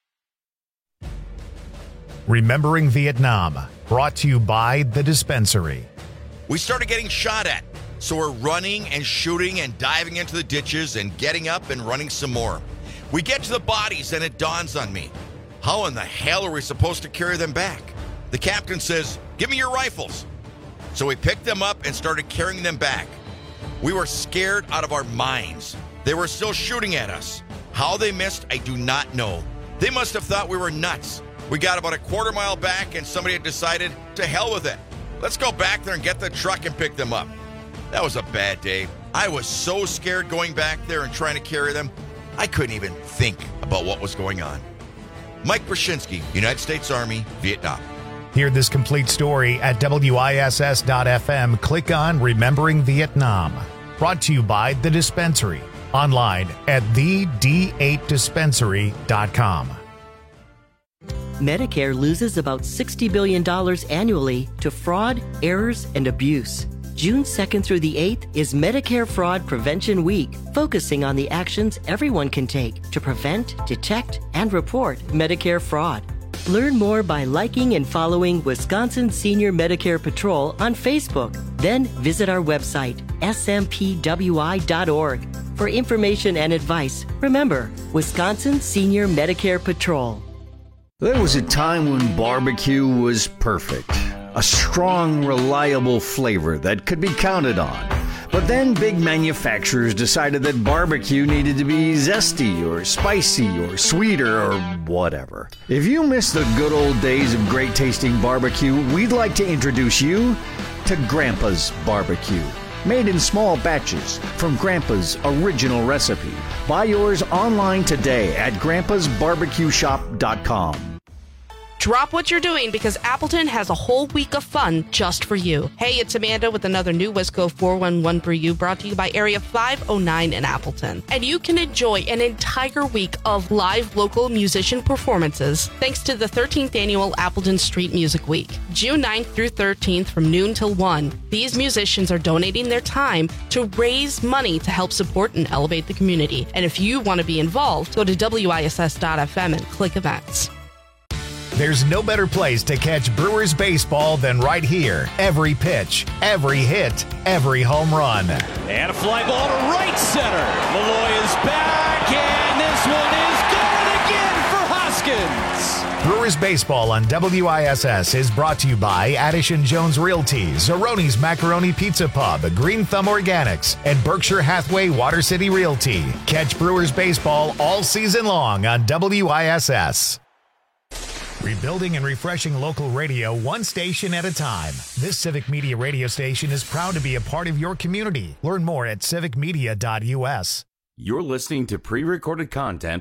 Remembering Vietnam, brought to you by The Dispensary. We started getting shot at, so we're running and shooting and diving into the ditches and getting up and running some more. We get to the bodies and it dawns on me. How in the hell are we supposed to carry them back? The captain says, "Give me your rifles." So we picked them up and started carrying them back. We were scared out of our minds. They were still shooting at us. How they missed, I do not know. They must have thought we were nuts. We got about a quarter mile back and somebody had decided, to hell with it. Let's go back there and get the truck and pick them up. That was a bad day. I was so scared going back there and trying to carry them, I couldn't even think about what was going on. Mike Brzezinski, United States Army, Vietnam. Hear this complete story at W I S S dot F M. Click on Remembering Vietnam. Brought to you by The Dispensary. Online at the d eight dispensary dot com. Medicare loses about sixty billion dollars annually to fraud, errors, and abuse. June second through the eighth is Medicare Fraud Prevention Week, focusing on the actions everyone can take to prevent, detect, and report Medicare fraud. Learn more by liking and following Wisconsin Senior Medicare Patrol on Facebook. Then visit our website, S M P W I dot org, for information and advice. Remember, Wisconsin Senior Medicare Patrol. There was a time when barbecue was perfect. A strong, reliable flavor that could be counted on. But then big manufacturers decided that barbecue needed to be zesty or spicy or sweeter or whatever. If you miss the good old days of great tasting barbecue, we'd like to introduce you to Grandpa's Barbecue. Made in small batches from Grandpa's original recipe. Buy yours online today at grandpas barbecue shop dot com. Drop what you're doing because Appleton has a whole week of fun just for you. Hey, it's Amanda with another new Wisco four one one for you, brought to you by Area five oh nine in Appleton. And you can enjoy an entire week of live local musician performances thanks to the thirteenth Annual Appleton Street Music Week. June ninth through thirteenth from noon till one. These musicians are donating their time to raise money to help support and elevate the community. And if you want to be involved, go to W I S S dot F M and click events. There's no better place to catch Brewers baseball than right here. Every pitch, every hit, every home run. And a fly ball to right center. Malloy is back, and this one is gone again for Hoskins. Brewers baseball on W I S S is brought to you by Addison Jones Realty, Zeroni's Macaroni Pizza Pub, Green Thumb Organics, and Berkshire Hathaway Water City Realty. Catch Brewers baseball all season long on W I S S. Rebuilding and refreshing local radio one station at a time. This Civic Media radio station is proud to be a part of your community. Learn more at civic media dot U S. You're listening to pre-recorded content.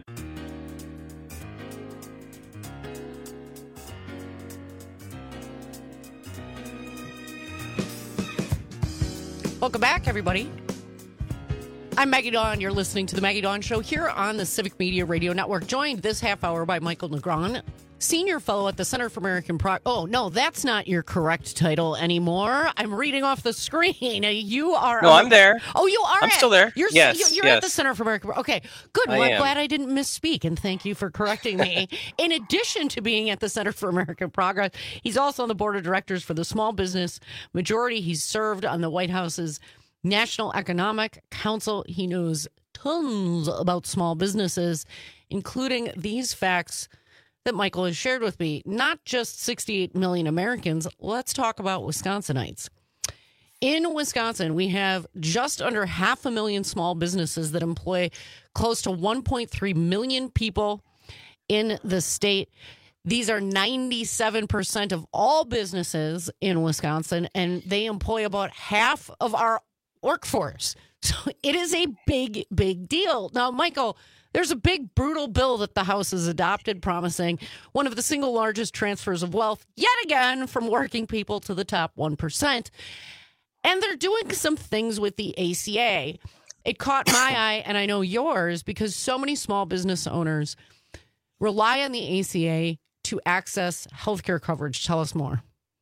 Welcome back, everybody. I'm Maggie Dawn. You're listening to The Maggie Dawn Show here on the Civic Media Radio Network. Joined this half hour by Michael Negron, Senior Fellow at the Center for American Progress. Oh, no, that's not your correct title anymore. I'm reading off the screen. You are... No, I'm there. Oh, you are? I'm at, still there. You're, yes, You're yes. at the Center for American Progress. Okay, good. Well, I I'm am. glad I didn't misspeak, and thank you for correcting me. In addition to being at the Center for American Progress, he's also on the board of directors for the Small Business Majority. He's served on the White House's National Economic Council. He knows tons about small businesses, including these facts that Michael has shared with me. Not just sixty-eight million Americans. Let's talk about Wisconsinites. In Wisconsin, we have just under half a million small businesses that employ close to one point three million people in the state. These are ninety-seven percent of all businesses in Wisconsin, and they employ about half of our workforce. So it is a big, big deal. Now, Michael, there's a big, brutal bill that the House has adopted promising one of the single largest transfers of wealth, yet again, from working people to the top one percent. And they're doing some things with the A C A. It caught my eye, and I know yours, because so many small business owners rely on the A C A to access healthcare coverage. Tell us more.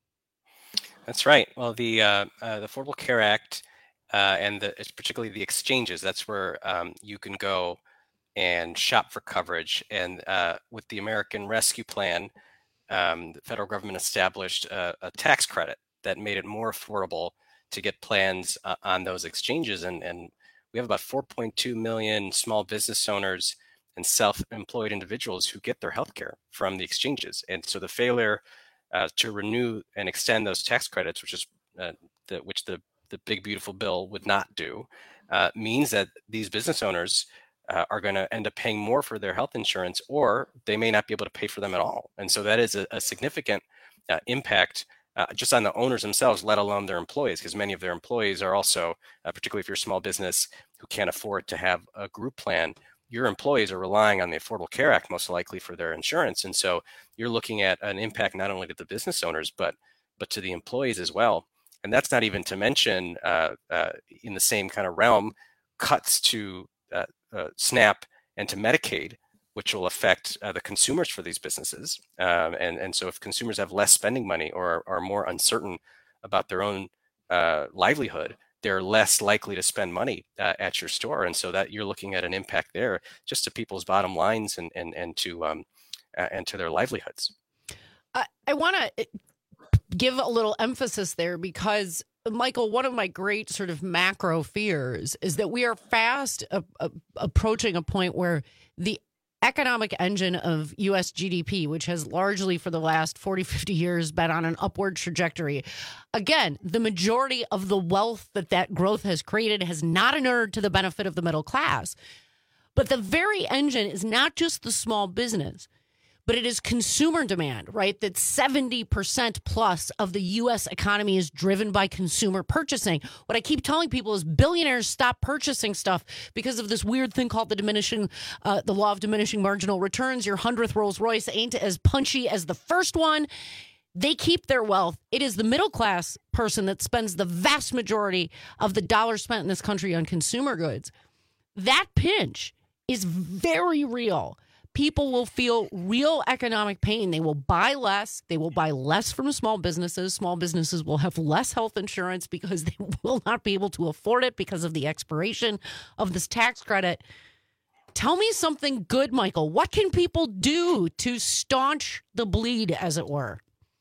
That's right. Well, the uh, uh, the Affordable Care Act uh, and the, it's particularly the exchanges, that's where um, you can go and shop for coverage. And uh, with the American Rescue Plan, um, the federal government established a, a tax credit that made it more affordable to get plans uh, on those exchanges. And, and we have about four point two million small business owners and self-employed individuals who get their healthcare from the exchanges. And so the failure uh, to renew and extend those tax credits, which is uh, the, which the, the big, beautiful bill would not do, uh, means that these business owners uh, are going to end up paying more for their health insurance, or they may not be able to pay for them at all. And so that is a, a significant uh, impact Uh, just on the owners themselves, let alone their employees, because many of their employees are also, uh, particularly if you're a small business who can't afford to have a group plan, your employees are relying on the Affordable Care Act most likely for their insurance. And so you're looking at an impact not only to the business owners, but but to the employees as well. And that's not even to mention, uh, uh, in the same kind of realm, cuts to uh, uh, SNAP and to Medicaid, which will affect uh, the consumers for these businesses. Um, and, and so if consumers have less spending money or are, are more uncertain about their own uh, livelihood, they're less likely to spend money uh, at your store. And so that you're looking at an impact there just to people's bottom lines and, and, and, to, um, uh, and to their livelihoods. I, I want to give a little emphasis there because, Michael, one of my great sort of macro fears is that we are fast a, a, approaching a point where the economic engine of U S G D P, which has largely for the last forty, fifty years been on an upward trajectory. Again, the majority of the wealth that that growth has created has not inured to the benefit of the middle class. But the very engine is not just the small business, but it is consumer demand, right? That seventy percent plus of the U S economy is driven by consumer purchasing. What I keep telling people is billionaires stop purchasing stuff because of this weird thing called the diminishing, uh, the law of diminishing marginal returns. Your hundredth Rolls Royce ain't as punchy as the first one. They keep their wealth. It is the middle class person that spends the vast majority of the dollars spent in this country on consumer goods. That pinch is very real. People will feel real economic pain. They will buy less. They will buy less from small businesses. Small businesses will have less health insurance because they will not be able to afford it because of the expiration of this tax credit. Tell me something good, Michael. What can people do to staunch the bleed, as it were?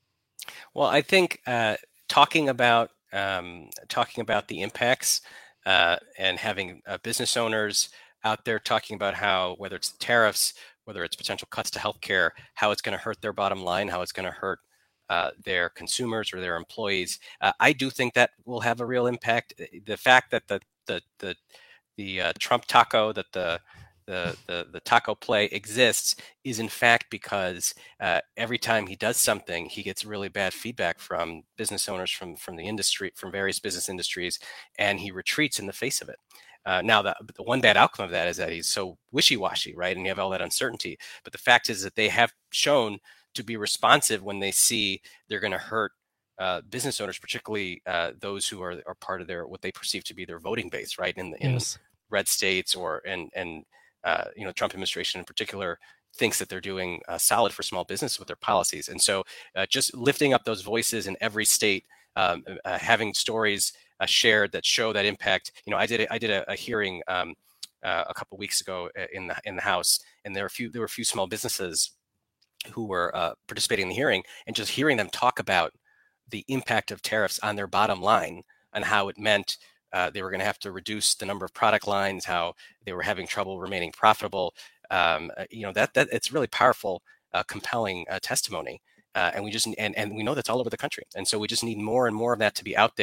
Well, I think uh, talking about um, talking about the impacts uh, and having uh, business owners out there talking about how, whether it's tariffs, whether it's potential cuts to healthcare, how it's going to hurt their bottom line, how it's going to hurt uh, their consumers or their employees. Uh, I do think that will have a real impact. The fact that the the the the uh, Trump taco, that the the the the taco play exists, is in fact because uh, every time he does something, he gets really bad feedback from business owners from from the industry, from various business industries, and he retreats in the face of it. Uh, now, the, the one bad outcome of that is that he's so wishy-washy, right? And you have all that uncertainty. But the fact is that they have shown to be responsive when they see they're going to hurt uh, business owners, particularly uh, those who are, are part of their, what they perceive to be their voting base, right? In the in yes. red states or, and, and uh, you know, Trump administration in particular thinks that they're doing uh, solid for small business with their policies. And so uh, just lifting up those voices in every state, um, uh, having stories Uh, shared that show that impact. You know, I did a, I did a, a hearing um, uh, a couple of weeks ago in the in the House, and there were a few there were a few small businesses who were uh, participating in the hearing, and just hearing them talk about the impact of tariffs on their bottom line and how it meant uh, they were going to have to reduce the number of product lines, how they were having trouble remaining profitable. Um, you know, that that it's really powerful, uh, compelling uh, testimony. Uh, and we just and, and we know that's all over the country. And so we just need more and more of that to be out there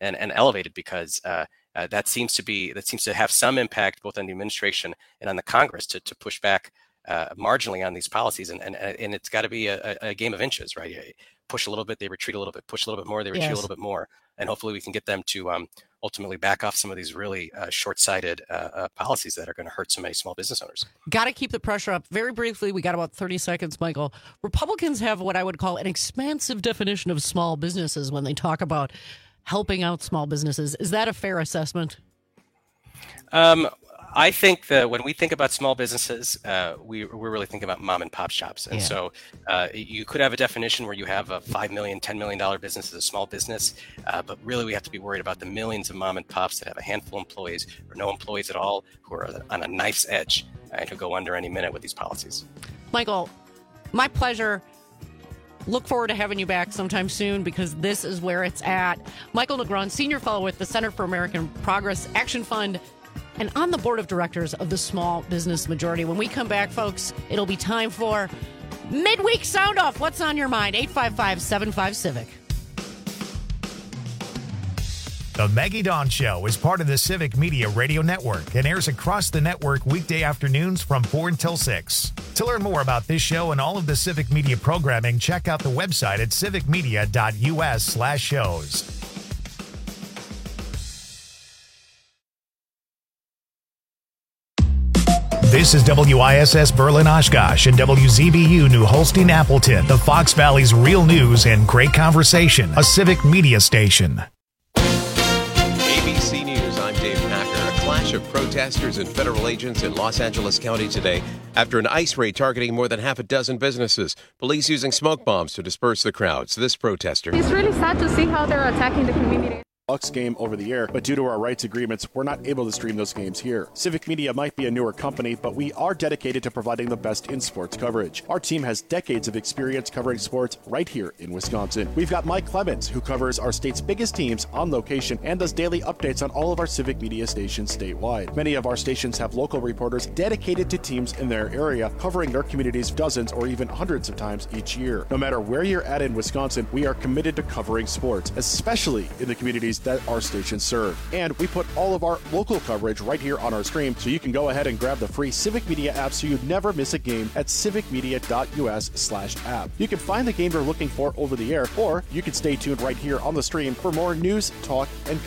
and, and elevated because uh, uh, that seems to be that seems to have some impact both on the administration and on the Congress to, to push back uh, marginally on these policies. And and, and it's got to be a, a game of inches, right? You push a little bit, they retreat a little bit, push a little bit more, they retreat yes. a little bit more. And hopefully we can get them to um, ultimately back off some of these really uh, short-sighted uh, uh, policies that are going to hurt so many small business owners. Got to keep the pressure up. Very briefly, we got about thirty seconds, Michael. Republicans have what I would call an expansive definition of small businesses when they talk about helping out small businesses. Is that a fair assessment? Um, I think that when we think about small businesses, uh, we, we're really thinking about mom and pop shops. And yeah. so uh, you could have a definition where you have a five million dollars, ten million dollars business as a small business, uh, but really we have to be worried about the millions of mom and pops that have a handful of employees or no employees at all who are on a knife's edge and who go under any minute with these policies. Michael, my pleasure. Look forward to having you back sometime soon because this is where it's at. Michael Negron, Senior Fellow with the Center for American Progress Action Fund, and on the board of directors of the Small Business Majority. When we come back, folks, it'll be time for Midweek Sound Off. What's on your mind? eight five five, seven five, Civic. The Maggie Dawn Show is part of the Civic Media Radio Network and airs across the network weekday afternoons from four until six. To learn more about this show and all of the Civic Media programming, check out the website at civicmedia.us slash shows. This is W I S S Berlin Oshkosh and W Z B U New Holstein Appleton, the Fox Valley's real news and great conversation, a Civic Media station. A B C News, I'm Dave Packer. A clash of protesters and federal agents in Los Angeles County today after an ICE raid targeting more than half a dozen businesses. Police using smoke bombs to disperse the crowds. This protester. It's really sad to see how they're attacking the community. Bucks game over the air, but due to our rights agreements, we're not able to stream those games here. Civic Media might be a newer company, but we are dedicated to providing the best in sports coverage. Our team has decades of experience covering sports right here in Wisconsin. We've got Mike Clemens, who covers our state's biggest teams on location and does daily updates on all of our Civic Media stations statewide. Many of our stations have local reporters dedicated to teams in their area, covering their communities dozens or even hundreds of times each year. No matter where you're at in Wisconsin, we are committed to covering sports, especially in the communities that our stations serve. And we put all of our local coverage right here on our stream, so you can go ahead and grab the free Civic Media app so you never miss a game at civicmedia.us slash app. You can find the game you're looking for over the air, or you can stay tuned right here on the stream for more news, talk, and